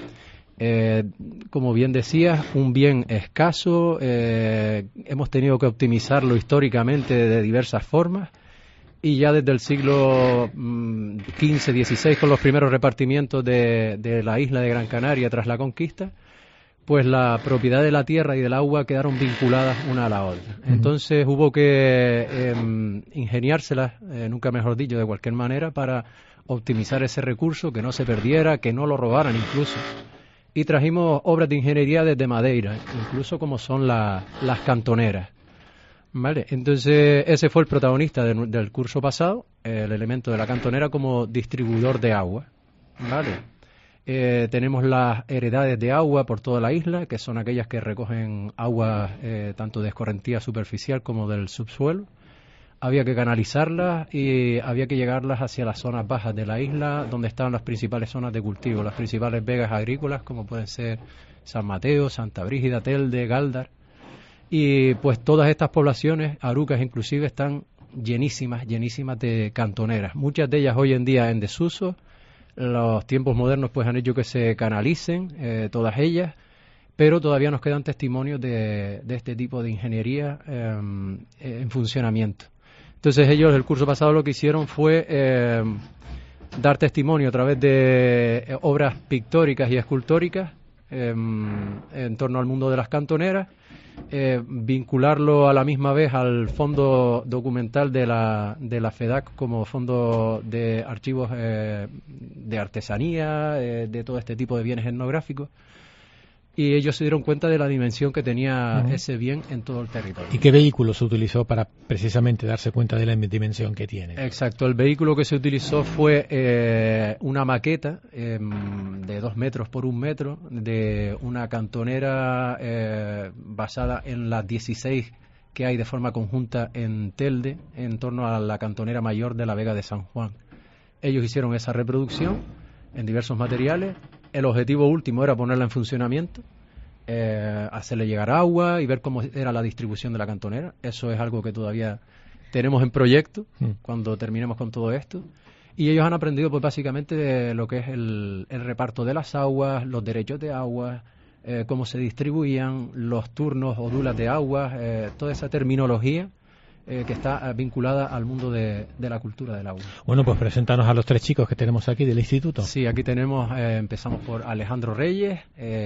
H: Como bien decías, un bien escaso, hemos tenido que optimizarlo históricamente de diversas formas. Y ya desde el siglo XV-XVI, con los primeros repartimientos de la isla de Gran Canaria tras la conquista, pues la propiedad de la tierra y del agua quedaron vinculadas una a la otra. Entonces hubo que ingeniárselas, nunca mejor dicho, de cualquier manera, para optimizar ese recurso, que no se perdiera, que no lo robaran incluso. Y trajimos obras de ingeniería desde Madeira, incluso como son las cantoneras. Vale, entonces ese fue el protagonista del curso pasado, el elemento de la cantonera como distribuidor de agua. Vale, tenemos las heredades de agua por toda la isla, que son aquellas que recogen agua tanto de escorrentía superficial como del subsuelo. Había que canalizarlas y había que llegarlas hacia las zonas bajas de la isla, donde estaban las principales zonas de cultivo, las principales vegas agrícolas, como pueden ser San Mateo, Santa Brígida, Telde, Gáldar. Y pues todas estas poblaciones, Arucas inclusive, están llenísimas de cantoneras. Muchas de ellas hoy en día en desuso. Los tiempos modernos pues han hecho que se canalicen todas ellas, pero todavía nos quedan testimonios de este tipo de ingeniería en funcionamiento. Entonces ellos, el curso pasado, lo que hicieron fue dar testimonio a través de obras pictóricas y escultóricas en torno al mundo de las cantoneras, vincularlo a la misma vez al fondo documental de la FEDAC como fondo de archivos de artesanía, de todo este tipo de bienes etnográficos, y ellos se dieron cuenta de la dimensión que tenía ese bien en todo el territorio.
N: ¿Y qué vehículo se utilizó para precisamente darse cuenta de la dimensión que tiene?
H: Exacto, el vehículo que se utilizó fue una maqueta de 2 metros por 1 metro de una cantonera basada en las 16 que hay de forma conjunta en Telde, en torno a la cantonera mayor de la Vega de San Juan. Ellos hicieron esa reproducción en diversos materiales. El objetivo último era ponerla en funcionamiento, hacerle llegar agua y ver cómo era la distribución de la cantonera. Eso es algo que todavía tenemos en proyecto cuando terminemos con todo esto. Y ellos han aprendido pues básicamente de lo que es el reparto de las aguas, los derechos de agua, cómo se distribuían, los turnos o dulas de agua, toda esa terminología que está vinculada al mundo de la cultura del agua.
N: Bueno, pues preséntanos a los 3 chicos que tenemos aquí del instituto.
H: Sí, aquí tenemos, empezamos por Alejandro Reyes,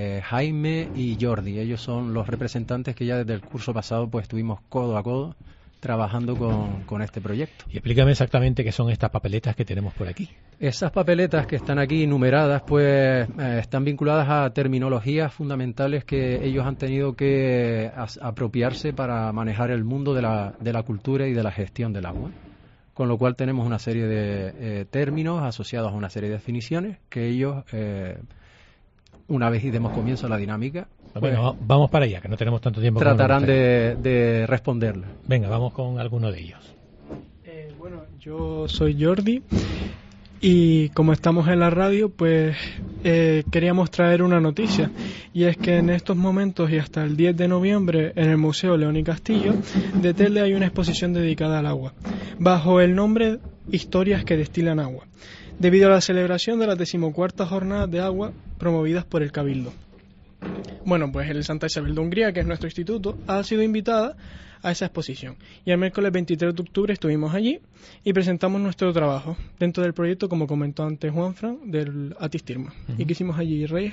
H: Jaime y Jordi. Ellos son los representantes que ya desde el curso pasado pues estuvimos codo a codo trabajando con este proyecto.
N: Y explícame exactamente qué son estas papeletas que tenemos por aquí.
H: Esas papeletas que están aquí numeradas, pues están vinculadas a terminologías fundamentales que ellos han tenido que apropiarse para manejar el mundo de la cultura y de la gestión del agua. Con lo cual tenemos una serie de términos asociados a una serie de definiciones que ellos, una vez y demos comienzo a la dinámica,
N: bueno, vamos para allá, que no tenemos tanto tiempo.
H: Tratarán de responderla.
N: Venga, vamos con alguno de ellos.
I: Bueno, yo soy Jordi y como estamos en la radio, pues queríamos traer una noticia, y es que en estos momentos y hasta el 10 de noviembre en el Museo León y Castillo de Telde hay una exposición dedicada al agua, bajo el nombre Historias que destilan agua, debido a la celebración de las 14ª Jornadas de Agua promovidas por el Cabildo. Bueno, pues el Santa Isabel de Hungría, que es nuestro instituto, ha sido invitada a esa exposición. Y el miércoles 23 de octubre estuvimos allí y presentamos nuestro trabajo dentro del proyecto, como comentó antes Juanfran, del Atistirma. ¿Y qué hicimos allí, Reyes?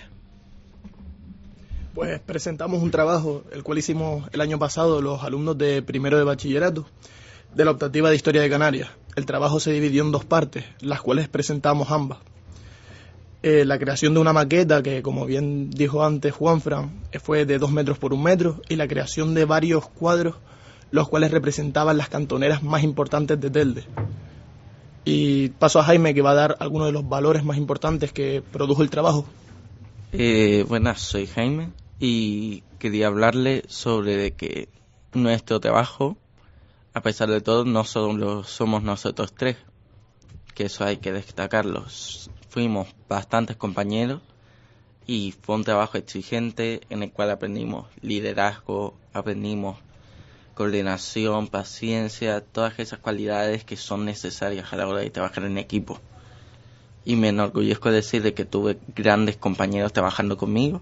J: Pues presentamos un trabajo, el cual hicimos el año pasado los alumnos de primero de bachillerato, de la optativa de Historia de Canarias. El trabajo se dividió en 2 partes, las cuales presentamos ambas. La creación de una maqueta que, como bien dijo antes Juanfran, fue de 2 metros por 1 metro, y la creación de varios cuadros, los cuales representaban las cantoneras más importantes de Telde. Y paso a Jaime, que va a dar algunos de los valores más importantes que produjo el trabajo.
K: Buenas, soy Jaime y quería hablarle sobre de que nuestro trabajo, a pesar de todo, no solo somos nosotros 3, que eso hay que destacarlo. Fuimos bastantes compañeros y fue un trabajo exigente en el cual aprendimos liderazgo, aprendimos coordinación, paciencia, todas esas cualidades que son necesarias a la hora de trabajar en equipo. Y me enorgullezco decir de que tuve grandes compañeros trabajando conmigo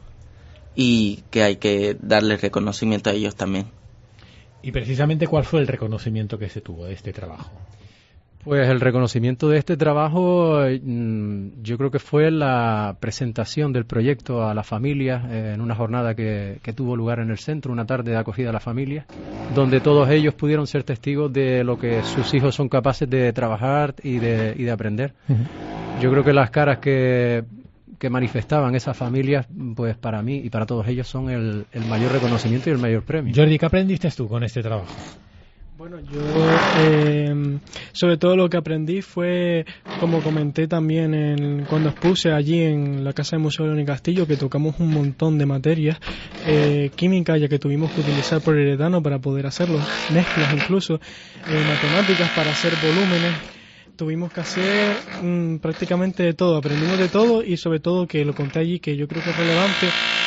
K: y que hay que darles reconocimiento a ellos también.
N: Y precisamente, ¿cuál fue el reconocimiento que se tuvo de este trabajo?
H: Pues el reconocimiento de este trabajo, yo creo que fue la presentación del proyecto a las familias en una jornada que tuvo lugar en el centro, una tarde de acogida a las familias, donde todos ellos pudieron ser testigos de lo que sus hijos son capaces de trabajar y de aprender. Yo creo que las caras que manifestaban esas familias, pues para mí y para todos ellos son el mayor reconocimiento y el mayor premio.
N: Jordi, ¿qué aprendiste tú con este trabajo?
I: Bueno, yo sobre todo lo que aprendí fue, como comenté también cuando expuse allí en la Casa del Museo León y Castillo, que tocamos un montón de materias, química, ya que tuvimos que utilizar poliuretano para poder hacerlo, mezclas incluso, matemáticas para hacer volúmenes. Tuvimos que hacer prácticamente de todo, aprendimos de todo, y sobre todo, que lo conté allí, que yo creo que es relevante,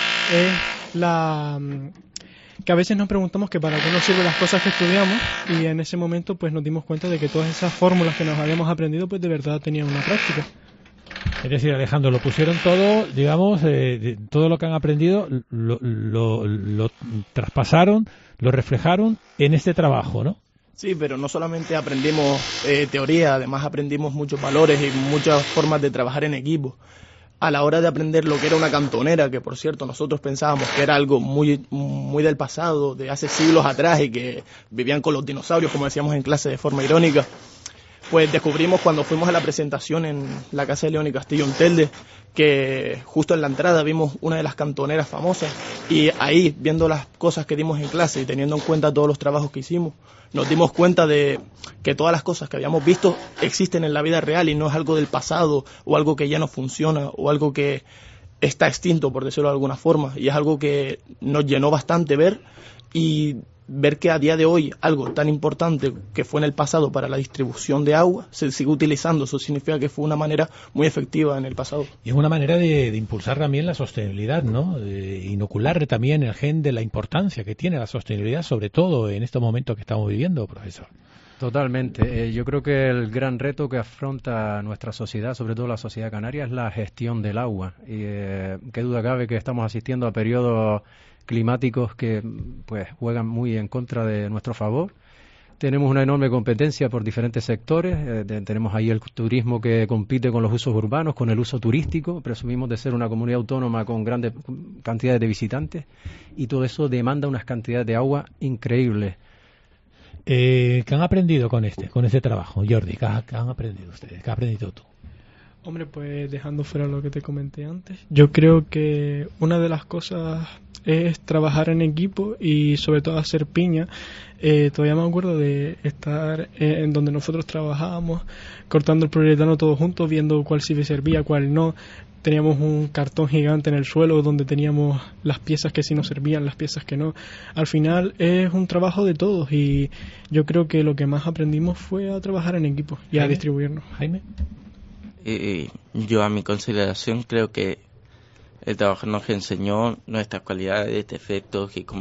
I: es que a veces nos preguntamos que para qué nos sirven las cosas que estudiamos, y en ese momento pues nos dimos cuenta de que todas esas fórmulas que nos habíamos aprendido pues de verdad tenían una práctica.
N: Es decir, Alejandro, lo pusieron todo, digamos, todo lo que han aprendido lo traspasaron, lo reflejaron en este trabajo, ¿no?
J: Sí, pero no solamente aprendimos teoría, además aprendimos muchos valores y muchas formas de trabajar en equipo. A la hora de aprender lo que era una cantonera, que por cierto nosotros pensábamos que era algo muy del pasado, de hace siglos atrás, y que vivían con los dinosaurios, como decíamos en clase de forma irónica, pues descubrimos cuando fuimos a la presentación en la Casa de León y Castillo en Telde, que justo en la entrada vimos una de las cantoneras famosas, y ahí, viendo las cosas que dimos en clase y teniendo en cuenta todos los trabajos que hicimos, nos dimos cuenta de que todas las cosas que habíamos visto existen en la vida real y no es algo del pasado o algo que ya no funciona o algo que está extinto, por decirlo de alguna forma, y es algo que nos llenó bastante ver, y ver que a día de hoy algo tan importante que fue en el pasado para la distribución de agua se sigue utilizando. Eso significa que fue una manera muy efectiva en el pasado.
N: Y es una manera de impulsar también la sostenibilidad, ¿no? De inocular también el gen de la importancia que tiene la sostenibilidad, sobre todo en estos momentos que estamos viviendo, profesor.
H: Totalmente. Yo creo que el gran reto que afronta nuestra sociedad, sobre todo la sociedad canaria, es la gestión del agua. Y qué duda cabe que estamos asistiendo a periodos climáticos que pues juegan muy en contra de nuestro favor. Tenemos una enorme competencia por diferentes sectores. Tenemos ahí el turismo que compite con los usos urbanos, con el uso turístico. Presumimos de ser una comunidad autónoma con grandes cantidades de visitantes, y todo eso demanda unas cantidades de agua increíbles.
N: ¿Qué han aprendido con este trabajo, Jordi? ¿Qué han aprendido ustedes? ¿Qué has aprendido tú?
I: Hombre, pues dejando fuera lo que te comenté antes, yo creo que una de las cosas es trabajar en equipo y sobre todo hacer piña. Todavía me acuerdo de estar en donde nosotros trabajábamos, cortando el poliuretano todos juntos, viendo cuál sí me servía, cuál no. Teníamos un cartón gigante en el suelo donde teníamos las piezas que sí nos servían, las piezas que no. Al final es un trabajo de todos y yo creo que lo que más aprendimos fue a trabajar en equipo y a distribuirnos.
N: Jaime.
K: Yo, a mi consideración, creo que el trabajo nos enseñó nuestras cualidades, defectos y